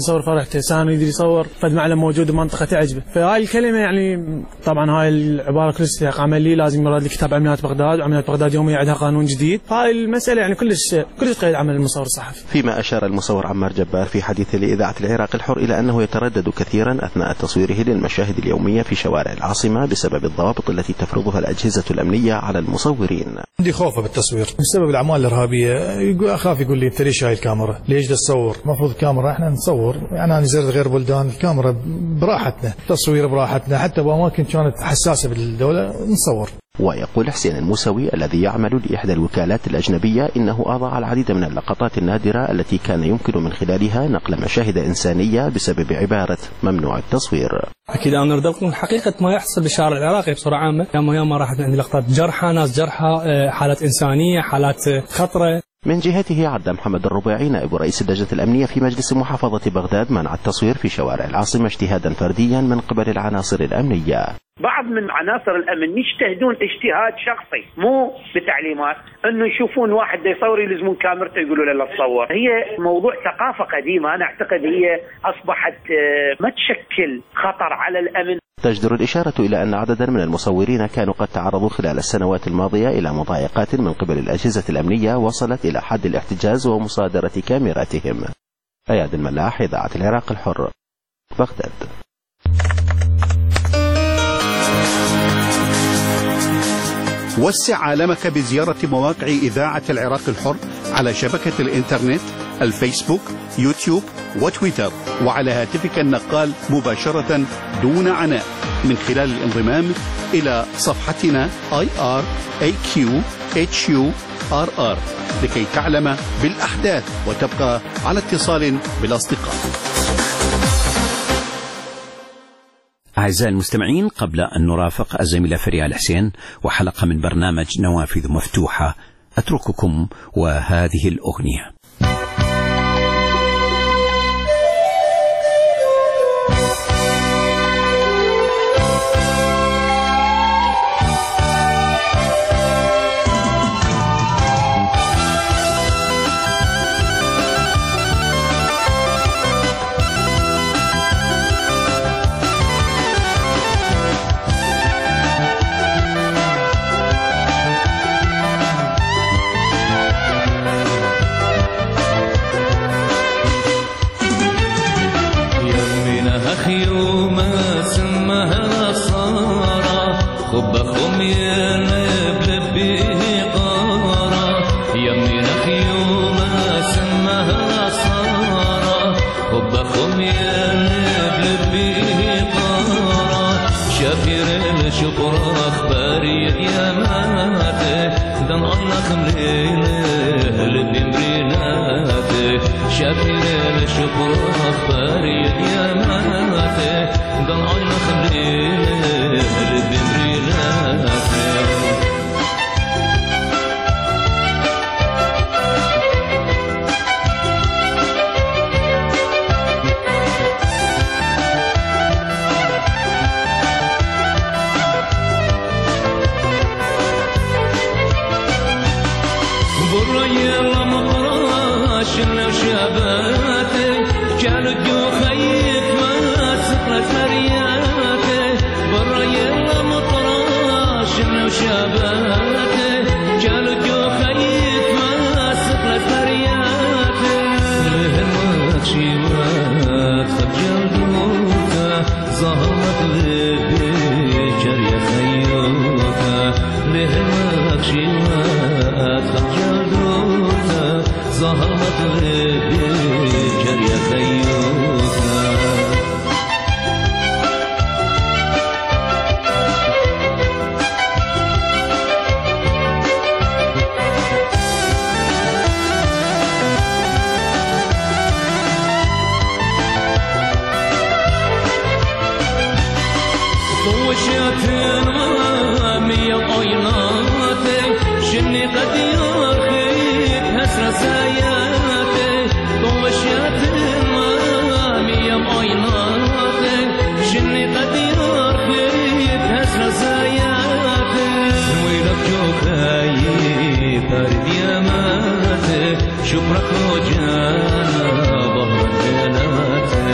مصور فرحته، ثاني يدري يصور فد معلم موجود بمنطقة تعجبه. فهاي الكلمة يعني طبعا هاي العبارة كلش سياق عملي، لازم يراد لكتاب عمليات بغداد، وعمليات بغداد يوميا عندها قانون جديد. هاي المسألة يعني كلش كلش تقيد عمل المصور الصحفي. فيما أشار المصور عمار جبار في حديثه لإذاعة العراق الحر إلى أنه يتردد كثيرا أثناء تصويره للمشاهد اليومية في شوارع العاصمة بسبب الضوابط التي تفرضها الأجهزة الأمنية على المصورين. عندي خوف بالتصوير بسبب الأعمال الإرهابية، يقول أخاف يقول لي أنت ليش هاي الكاميرا؟ ليش تصور؟ المفروض الكاميرا احنا نصور، يعني أنا زرت غير بلدان الكاميرا براحتنا، تصوير براحتنا، حتى بأماكن كانت حساسة بالدولة نصور. ويقول حسين الموسوي الذي يعمل لإحدى الوكالات الأجنبية إنه أضاع العديد من اللقطات النادرة التي كان يمكن من خلالها نقل مشاهد إنسانية بسبب عبارة ممنوع التصوير. أكيد أنا نريد نقول حقيقة ما يحصل بالشارع العراقي بصورة عامة، ياما ياما راحت عندي لقطات جرحى، ناس جرحى، حالات إنسانية، حالات خطرة. من جهته عد محمد الربيعي نائب رئيس اللجنة الأمنية في مجلس محافظة بغداد منع التصوير في شوارع العاصمة اجتهادا فرديا من قبل العناصر الأمنية. بعض من عناصر الأمن يجتهدون اجتهاد شخصي مو بتعليمات، انه يشوفون واحد يصور يلزمون كاميرته يقولوا له لا تصور. هي موضوع ثقافة قديمة، أنا أعتقد هي أصبحت ما تشكل خطر على الأمن. تجدر الإشارة إلى أن عددا من المصورين كانوا قد تعرضوا خلال السنوات الماضية إلى مضايقات من قبل الأجهزة الأمنية وصلت إلى حد الاحتجاز ومصادرة كاميراتهم. أياد الملاح، إذاعة العراق الحر، بغداد. وسع عالمك بزيارة مواقع إذاعة العراق الحر على شبكة الإنترنت الفيسبوك، يوتيوب وتويتر، وعلى هاتفك النقال مباشرة دون عناء من خلال الانضمام إلى صفحتنا آي آر إيه كيو إتش يو آر آر لكي تعلم بالأحداث وتبقى على اتصال بالأصدقاء. أعزائي المستمعين، قبل أن نرافق الزميلة فريال حسين وحلقة من برنامج نوافذ مفتوحة، أترككم وهذه الأغنية. شبرك وجانا ظهر بيناته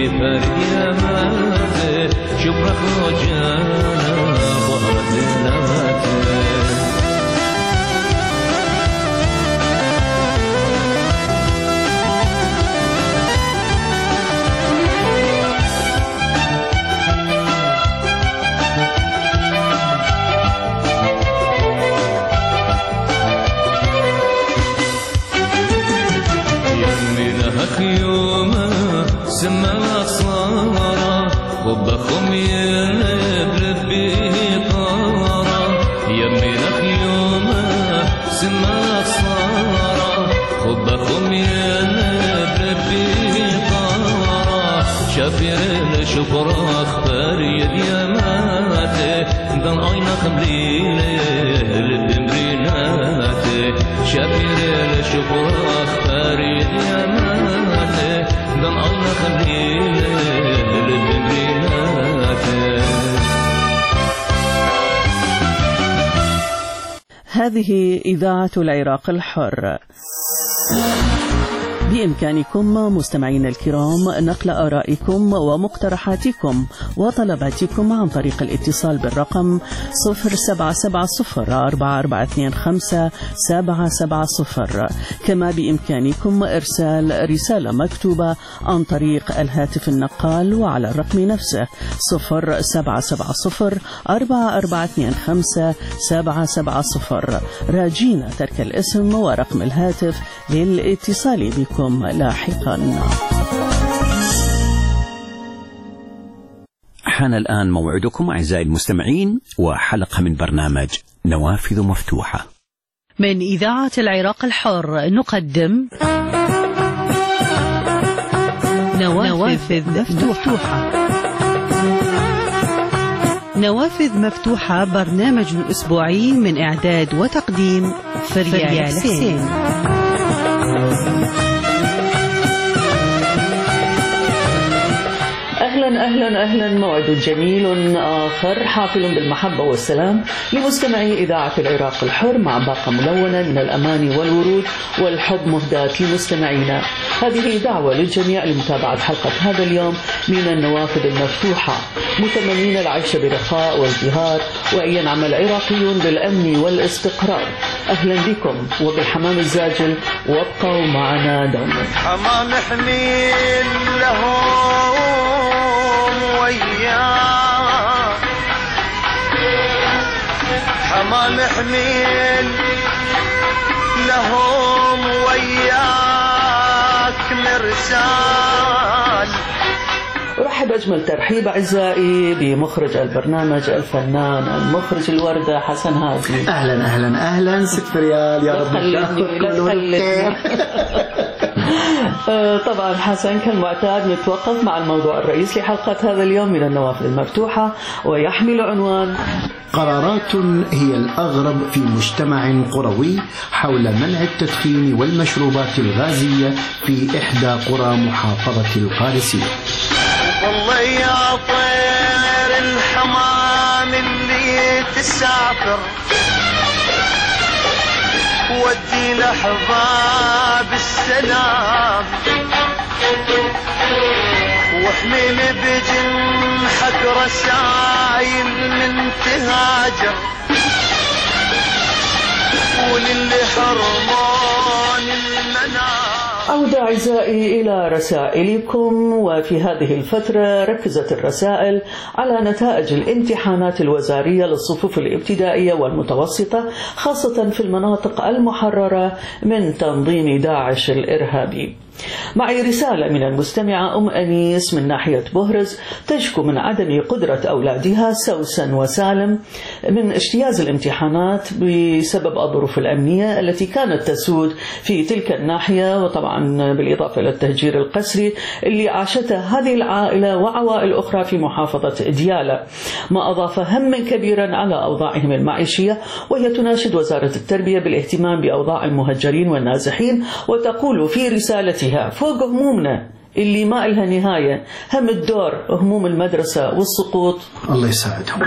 هذه إذاعة العراق الحر. بإمكانكم مستمعين الكرام نقل آرائكم ومقترحاتكم وطلباتكم عن طريق الاتصال بالرقم صفر سبعة سبعة صفر أربعة أربعة اثنين خمسة سبعة سبعة صفر. كما بإمكانكم إرسال رسالة مكتوبة عن طريق الهاتف النقال وعلى الرقم نفسه صفر سبعة سبعة صفر أربعة أربعة اثنين خمسة سبعة سبعة صفر، راجين ترك الاسم ورقم الهاتف للاتصال بكم لاحقا. حان الآن موعدكم أعزائي المستمعين وحلقة من برنامج نوافذ مفتوحة من إذاعة العراق الحر. نقدم نوافذ مفتوحة. نوافذ مفتوحة برنامج أسبوعي من إعداد وتقديم فريال حسين. أهلا أهلا أهلا. موعد جميل آخر حافل بالمحبة والسلام لمستمعي إذاعة العراق الحر مع باقة ملونة من الأماني والورود والحب مهداة لمستمعينا. هذه دعوة للجميع لمتابعة حلقة هذا اليوم من النوافذ المفتوحة، متمنين العيش برخاء وازدهار وأن ينعم العراقيون بالأمن والاستقرار. أهلا بكم وبالحمام الزاجل، وابقوا معنا دوما. حمام حميل لهم وياك، حمام حميل لهم وياك مرسال. أرحب أجمل ترحيب أعزائي بمخرج البرنامج الفنان المخرج الوردة حسن هادي. أهلا أهلا أهلا ست فريال، يا رب يخليك. طبعا حسن كالمعتاد نتوقف مع الموضوع الرئيسي لحلقة هذا اليوم من النوافذ المفتوحة، ويحمل عنوان قرارات هي الأغرب في مجتمع قروي حول منع التدخين والمشروبات الغازية في إحدى قرى محافظة القادسية. والله يا طير الحمام اللي تسافر ودي لأحباب السلام، واحمل بجنحك رسايل من تهاجر، وللي حرمان المنام. عودة أعزائي إلى رسائلكم. وفي هذه الفترة ركزت الرسائل على نتائج الامتحانات الوزارية للصفوف الابتدائية والمتوسطة، خاصة في المناطق المحررة من تنظيم داعش الإرهابي. معي رسالة من المستمعة أم أنيس من ناحية بهرز تشكو من عدم قدرة أولادها سوسن وسالم من اجتياز الامتحانات بسبب الظروف الأمنية التي كانت تسود في تلك الناحية، وطبعا بالإضافة إلى التهجير القسري اللي عاشته هذه العائلة وعوائل أخرى في محافظة ديالى، ما أضاف هما كبيرا على أوضاعهم المعيشية. وهي تناشد وزارة التربية بالاهتمام بأوضاع المهجرين والنازحين، وتقول في رسالتها فوق همومنا اللي ما إلها نهاية هم الدور هموم المدرسة والسقوط، الله يساعدهم.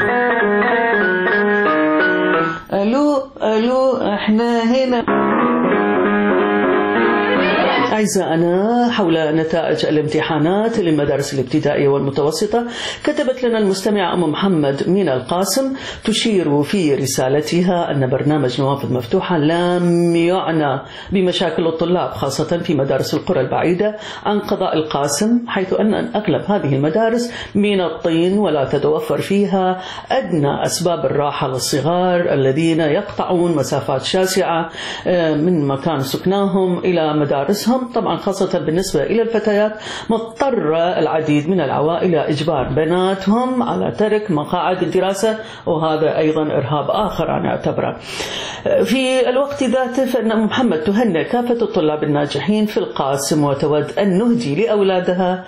ألو ألو احنا هنا أعزائنا، حول نتائج الامتحانات للمدارس الابتدائية والمتوسطة كتبت لنا المستمع أم محمد من القاسم تشير في رسالتها أن برنامج نوافذ مفتوحة لم يعنى بمشاكل الطلاب خاصة في مدارس القرى البعيدة عن قضاء القاسم، حيث أن أغلب هذه المدارس من الطين ولا تتوفر فيها أدنى أسباب الراحة للصغار الذين يقطعون مسافات شاسعة من مكان سكناهم إلى مدارسهم. طبعا خاصة بالنسبة إلى الفتيات مضطر العديد من العوائل إلى إجبار بناتهم على ترك مقاعد الدراسة، وهذا أيضا إرهاب آخر أنا أعتبره. في الوقت ذاته فإن محمد تهنئ كافة الطلاب الناجحين في القاسم وتود أن نهدي لأولادها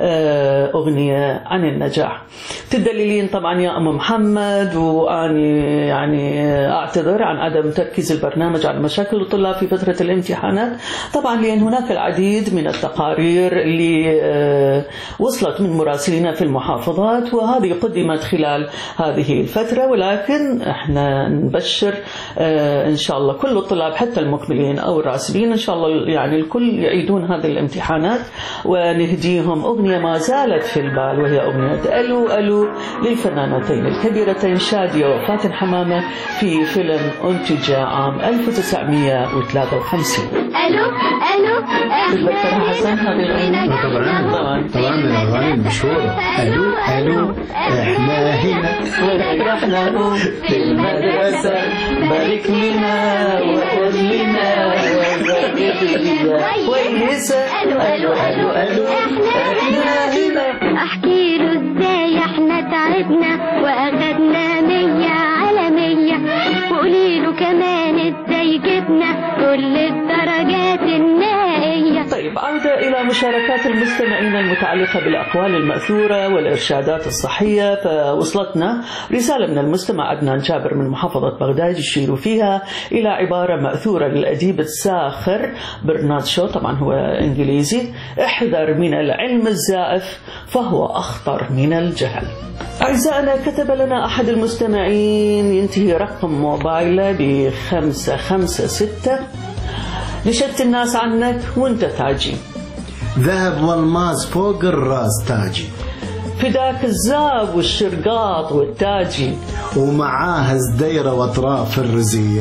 أغنية عن النجاح. تدللين طبعا يا أم محمد، وأني يعني أعتذر عن عدم تركيز البرنامج على مشاكل الطلاب في فترة الامتحانات، طبعا لأن هناك العديد من التقارير اللي وصلت من مراسلين في المحافظات وهذه قدمت خلال هذه الفترة، ولكن احنا نبشر إن شاء الله كل الطلاب حتى المكملين أو الراسبين إن شاء الله يعني الكل يعيدون هذه الامتحانات، ونهديهم أغنية ما زالت في البال وهي أغنية ألو ألو للفنانتين الكبيرتين شادية وفاتن حمامة في فيلم أنتج عام ألف وتسعمئة وثلاثة وخمسين. ألو ألو تتذكرها حسن هذه الأغنية؟ طبعا طبعا طبعا من الأغاني المشهورة. ألو ألو إحنا هنا ونحن نقوم في المدرسة، بارك لنا وخذ لنا وبارك لنا كويسة. ألو ألو ألو ألو إحنا هنا. أحكي له إزاي إحنا تعبنا وأخدنا مية على مية، وقولي له كمان إزاي جبنا كل الدرجات النهائية. طيب، عودة إلى مشاركات المستمعين المتعلقة بالأقوال المأثورة والإرشادات الصحية. فوصلتنا رسالة من المستمع عدنان جابر من محافظة بغداد يشير فيها إلى عبارة مأثورة للأديب الساخر برنارد شو، طبعا هو إنجليزي: احذر من العلم الزائف فهو أخطر من الجهل. أعزائنا، كتب لنا أحد المستمعين ينتهي رقم موبايله بخمسة خمسة ستة: نشدت الناس عنك وانت تاجي، ذهب والماس فوق الراس تاجي، فداك الزاب والشرقاط والتاجي، ومعاه زديرة واطراف الرزية.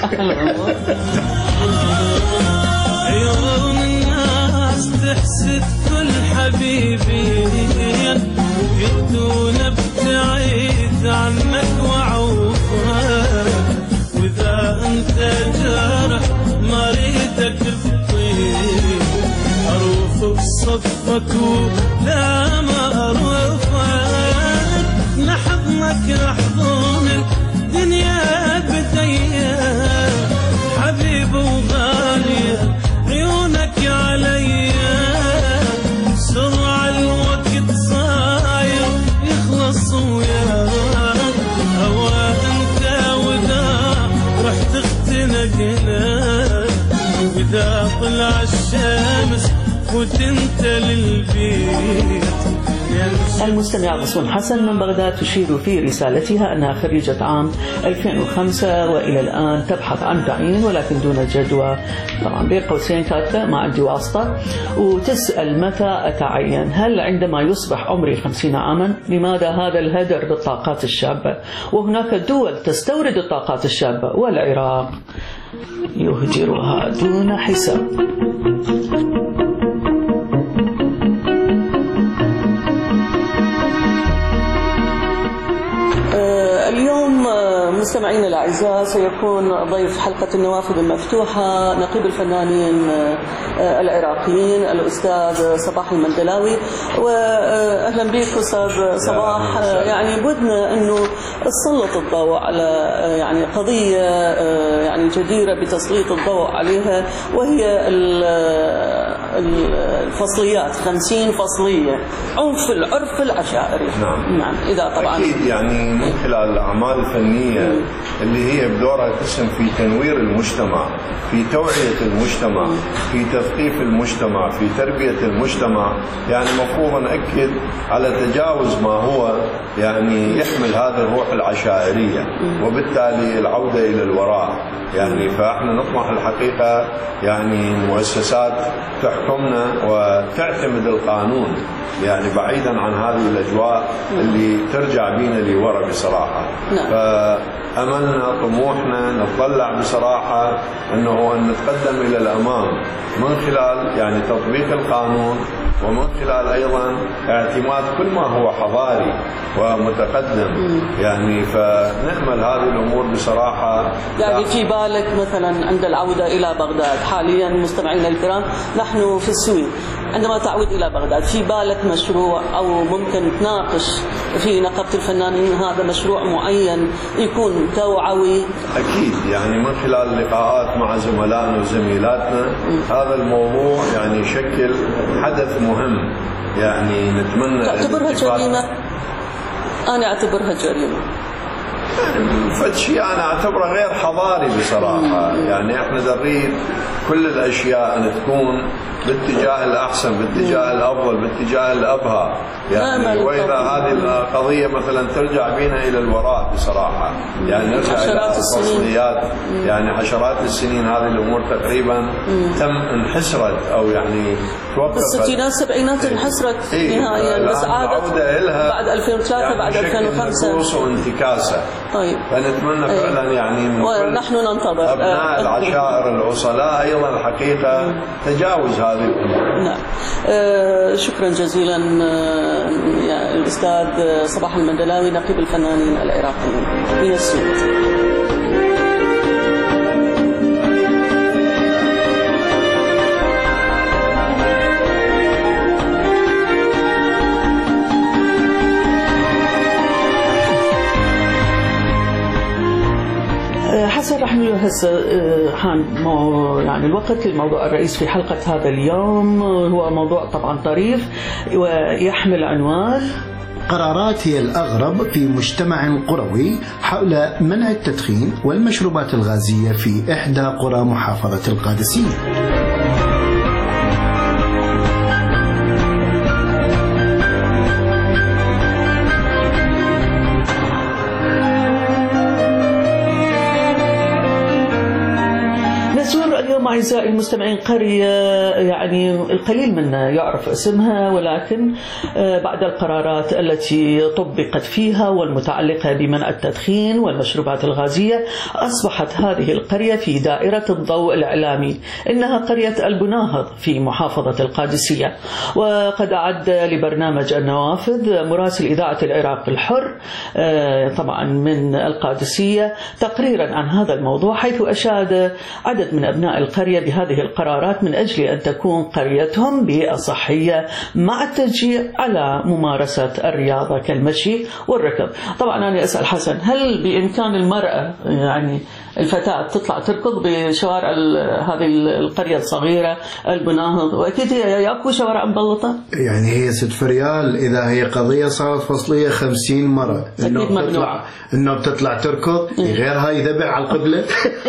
عيون الناس تحسد كل حبيبين يردون ابتعيد عنك وعوفك، واذا انت جارح مريدك تطيب اروف بصفك ولا ما اروفك، نحضنك نحضن الدنيا بديا حبيب وغالي عيونك عليا، سرع الوقت صاير يخلص وياك، هوا انت وذا رح تختنقنا، واذا طلع الشمس فوت انت للبيت. المستمع غصون حسن من بغداد تشير في رسالتها أنها خريجة عام ألفين وخمسة وإلى الآن تبحث عن تعيين ولكن دون جدوى، طبعا بين قوسين كاتبة ما عندي واسطة، وتسأل متى أتعين؟ هل عندما يصبح عمري خمسين عاما؟ لماذا هذا الهدر بالطاقات الشابة؟ وهناك دول تستورد الطاقات الشابة والعراق يهجرها دون حساب. اليوم مستمعينا الأعزاء سيكون ضيف حلقة النوافذ المفتوحة نقيب الفنانين العراقيين الأستاذ صباح المندلاوي. وأهلا بك أستاذ صباح. يعني بدنا أنه تسلط الضوء على يعني قضية يعني جديرة بتسليط الضوء عليها، وهي الفصليات، خمسين فصلية، عنف العرف العشائري. نعم. نعم. إذا طبعا أكيد يعني من خلال الأعمال الفنية اللي هي بدورها تسهم في تنوير المجتمع، في توعية المجتمع، في تثقيف المجتمع، في تربية المجتمع. يعني مفروض نأكد على تجاوز ما هو يعني يحمل هذه الروح العشائرية، وبالتالي العودة إلى الوراء. يعني فاحنا نطمح الحقيقة يعني مؤسسات تحكمنا وتعتمد القانون، يعني بعيدا عن هذه الأجواء اللي ترجع بينا لورا بصراحة. فأملنا طموحنا نتطلع بصراحة أنه أن نتقدم إلى الأمام من خلال يعني تطبيق القانون، ومن خلال أيضا اعتماد كل ما هو حضاري ومتقدم. يعني فنأمل هذه الأمور بصراحة. يعني في بالك مثلا عند العودة إلى بغداد حاليا مستمعينا الكرام نحن في السويد، عندما تعود إلى بغداد في بالك مشروع أو ممكن تناقش في نقابة الفنانين هذا مشروع معين يكون توعوي؟ أكيد، يعني من خلال لقاءات مع زملائنا وزميلاتنا هذا الموضوع يعني يشكل حدث مهم. يعني نتمنى تعتبرها جريمة؟ أنا أعتبرها جريمة. فد شيء أنا أعتبره غير حضاري بصراحة. يعني إحنا نريد كل الأشياء أن تكون باتجاه الأحسن، باتجاه الأفضل، باتجاه الأبهى. يعني وإذا هذه القضية مثلا ترجع بنا إلى الوراء بصراحة، يعني نرجع إلى الفصليات، يعني عشرات السنين هذه الأمور تقريبا تم انحسرت أو يعني توقفت. بالستينات السبعينات انحسرت نهائيا، بس عادت بعد ألفين وثلاثة يعني بعد ألفين وخمسة وانتكاسة. طيب فنتمنى فعلا يعني من ونحن ننتظر أبناء العشائر الأصلاء أيضا الحقيقة تجاوز هذه الأمور. نعم. آه شكرا جزيلا آه يا الأستاذ صباح المندلاوي نقيب الفنانين العراقيين من السويد. حسن رح نقول هسه حان يعني الوقت للموضوع الرئيس في حلقة هذا اليوم، هو موضوع طبعا طريف ويحمل عنوان قرارات هي الأغرب في مجتمع قروي حول منع التدخين والمشروبات الغازية في إحدى قرى محافظة القادسية. أعزائي المستمعين قرية يعني القليل منا يعرف اسمها، ولكن بعد القرارات التي طبقت فيها والمتعلقة بمنع التدخين والمشروبات الغازية أصبحت هذه القرية في دائرة الضوء الإعلامي. إنها قرية البناهض في محافظة القادسية، وقد أعد لبرنامج النوافذ مراسل إذاعة العراق الحر طبعا من القادسية تقريرا عن هذا الموضوع، حيث أشاد عدد من أبناء القرية بهذه القرارات من أجل أن تكون قريتهم بيئة صحية مع التشجيع على ممارسة الرياضة كالمشي والركض. طبعا أنا أسأل حسن، هل بإمكان المرأة يعني الفتاة تطلع تركض بشوارع هذه القرية الصغيرة البناهض؟ وأكيد هي يأكو شوارع مبلطة. يعني هي ست فريال إذا هي قضية صارت فصلية خمسين مرة إنه بتطلع إنه بتطلع تركض، غير هاي ذبح على القبلة.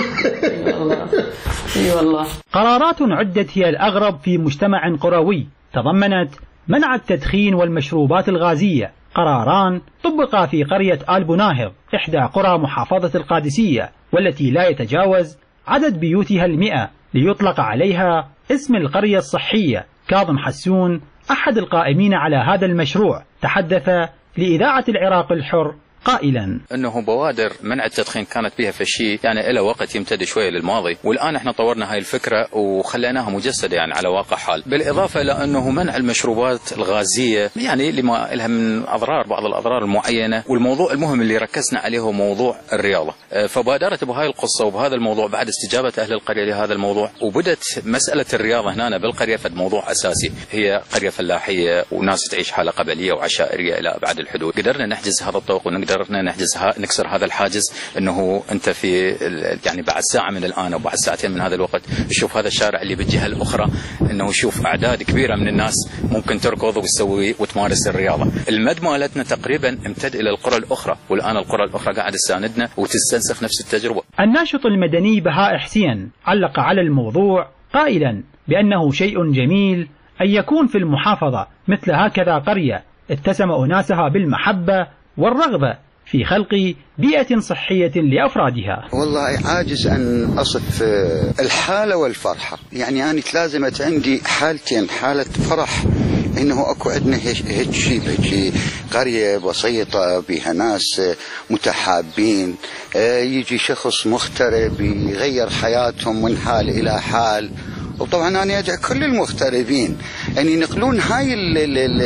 اي والله. قرارات عدت هي الأغرب في مجتمع قروي تضمنت منع التدخين والمشروبات الغازية. قراران طبقا في قرية آل بناهض إحدى قرى محافظة القادسية، والتي لا يتجاوز عدد بيوتها المئة، ليطلق عليها اسم القرية الصحية. كاظم حسون أحد القائمين على هذا المشروع تحدث لإذاعة العراق الحر قائلا انه بوادر منع التدخين كانت بها فشي يعني إلى وقت يمتد شويه للماضي، والان احنا طورنا هاي الفكره وخليناها مجسده يعني على واقع حال، بالاضافه الى انه منع المشروبات الغازيه يعني لما لها من اضرار، بعض الاضرار المعينه. والموضوع المهم اللي ركزنا عليه هو موضوع الرياضه، فبادرت بهاي القصه وبهذا الموضوع بعد استجابه اهل القريه لهذا الموضوع، وبدت مساله الرياضه هنا بالقريه فد موضوع اساسي. هي قريه فلاحيه وناس تعيش حاله قبليه وعشائريه الى ابعد الحدود، قدرنا نحجز هذا الطوق ونقدر قدرنا نحجزها نكسر هذا الحاجز، انه انت في يعني بعد ساعه من الان او بعد ساعتين من هذا الوقت تشوف هذا الشارع اللي بالجهه الاخرى، انه يشوف اعداد كبيره من الناس ممكن تركض وتسوي وتمارس الرياضه. المد مالتنا تقريبا امتد الى القرى الاخرى، والان القرى الاخرى قاعده تساندنا وتستنسخ نفس التجربه. الناشط المدني بهاء حسين علق على الموضوع قائلا بانه شيء جميل ان يكون في المحافظه مثل هكذا قريه اتسم اناسها بالمحبه والرغبه في خلق بيئة صحية لأفرادها. والله عاجز أن أصف الحالة والفرحة، يعني أنا تلازمت عندي حالتين، حالة فرح إنه أكو عندنا هيك شيء، هيك قرية بسيطة بها ناس متحابين، يجي شخص مغترب يغير حياتهم من حال إلى حال. وطبعا أنا أدعو كل المغتربين أن ينقلون هاي اللي,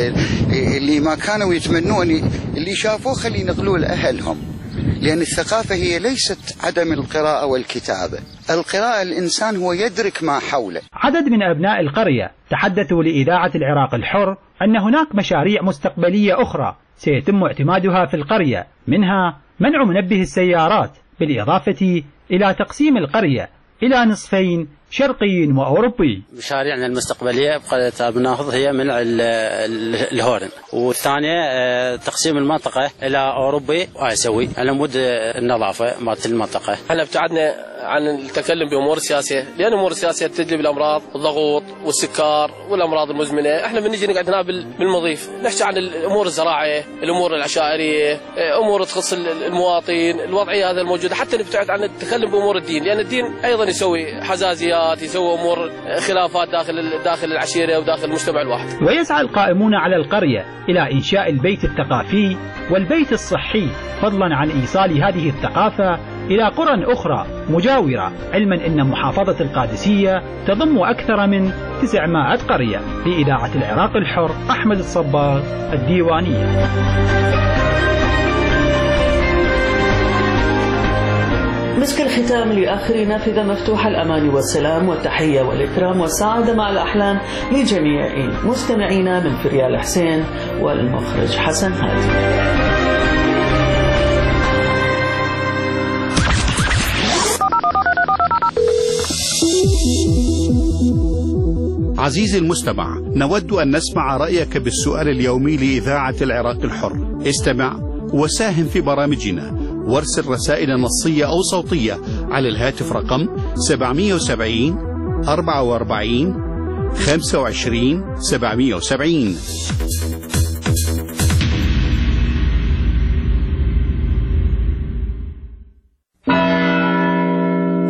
اللي ما كانوا يتمنون، اللي شافوه خلي ينقلوه لأهلهم، لأن الثقافة هي ليست عدم القراءة والكتابة، القراءة الإنسان هو يدرك ما حوله. عدد من أبناء القرية تحدثوا لإذاعة العراق الحر أن هناك مشاريع مستقبلية أخرى سيتم اعتمادها في القرية، منها منع منبه السيارات، بالإضافة إلى تقسيم القرية إلى نصفين، شرقي وأوروبي. مشاريعنا المستقبلية بقرية آل بناهض هي منع الهورن، والثانية تقسيم المنطقة إلى أوروبي وآسيوي على مود النظافة مالت المنطقة. احنا ابتعدنا عن التكلم بأمور السياسية، لأن الأمور السياسية تجلب الأمراض، الضغوط والسكر والأمراض المزمنة. احنا بنجي نقعد هنا بالمضيف نحكي عن الأمور الزراعية، الأمور العشائرية، أمور تخص المواطن، الوضعية هذا الموجودة. حتى نبتعد عن التكلم بأمور الدين، لأن الدين أيضا يسوي حزازيات، يسوي أمور خلافات داخل داخل العشيرة وداخل المجتمع الواحد. ويسعى القائمون على القرية إلى إنشاء البيت الثقافي والبيت الصحي، فضلا عن إيصال هذه الثقافة إلى قرى أخرى مجاورة، علما أن محافظة القادسية تضم أكثر من تسعمائة قرية. لإذاعة العراق الحر، أحمد الصباغ، الديوانية. مسك الختام لآخر نافذة مفتوحة، الأمان والسلام والتحية والإكرام والسعادة مع الأحلام لجميع مستمعينا من فريال حسين والمخرج حسن هادي. عزيزي المستمع، نود أن نسمع رأيك بالسؤال اليومي لإذاعة العراق الحر. استمع وساهم في برامجنا وارسل رسائل نصية أو صوتية على الهاتف رقم سبعمائة وسبعين أربعة وأربعين خمسة وعشرين سبعمائة وسبعين.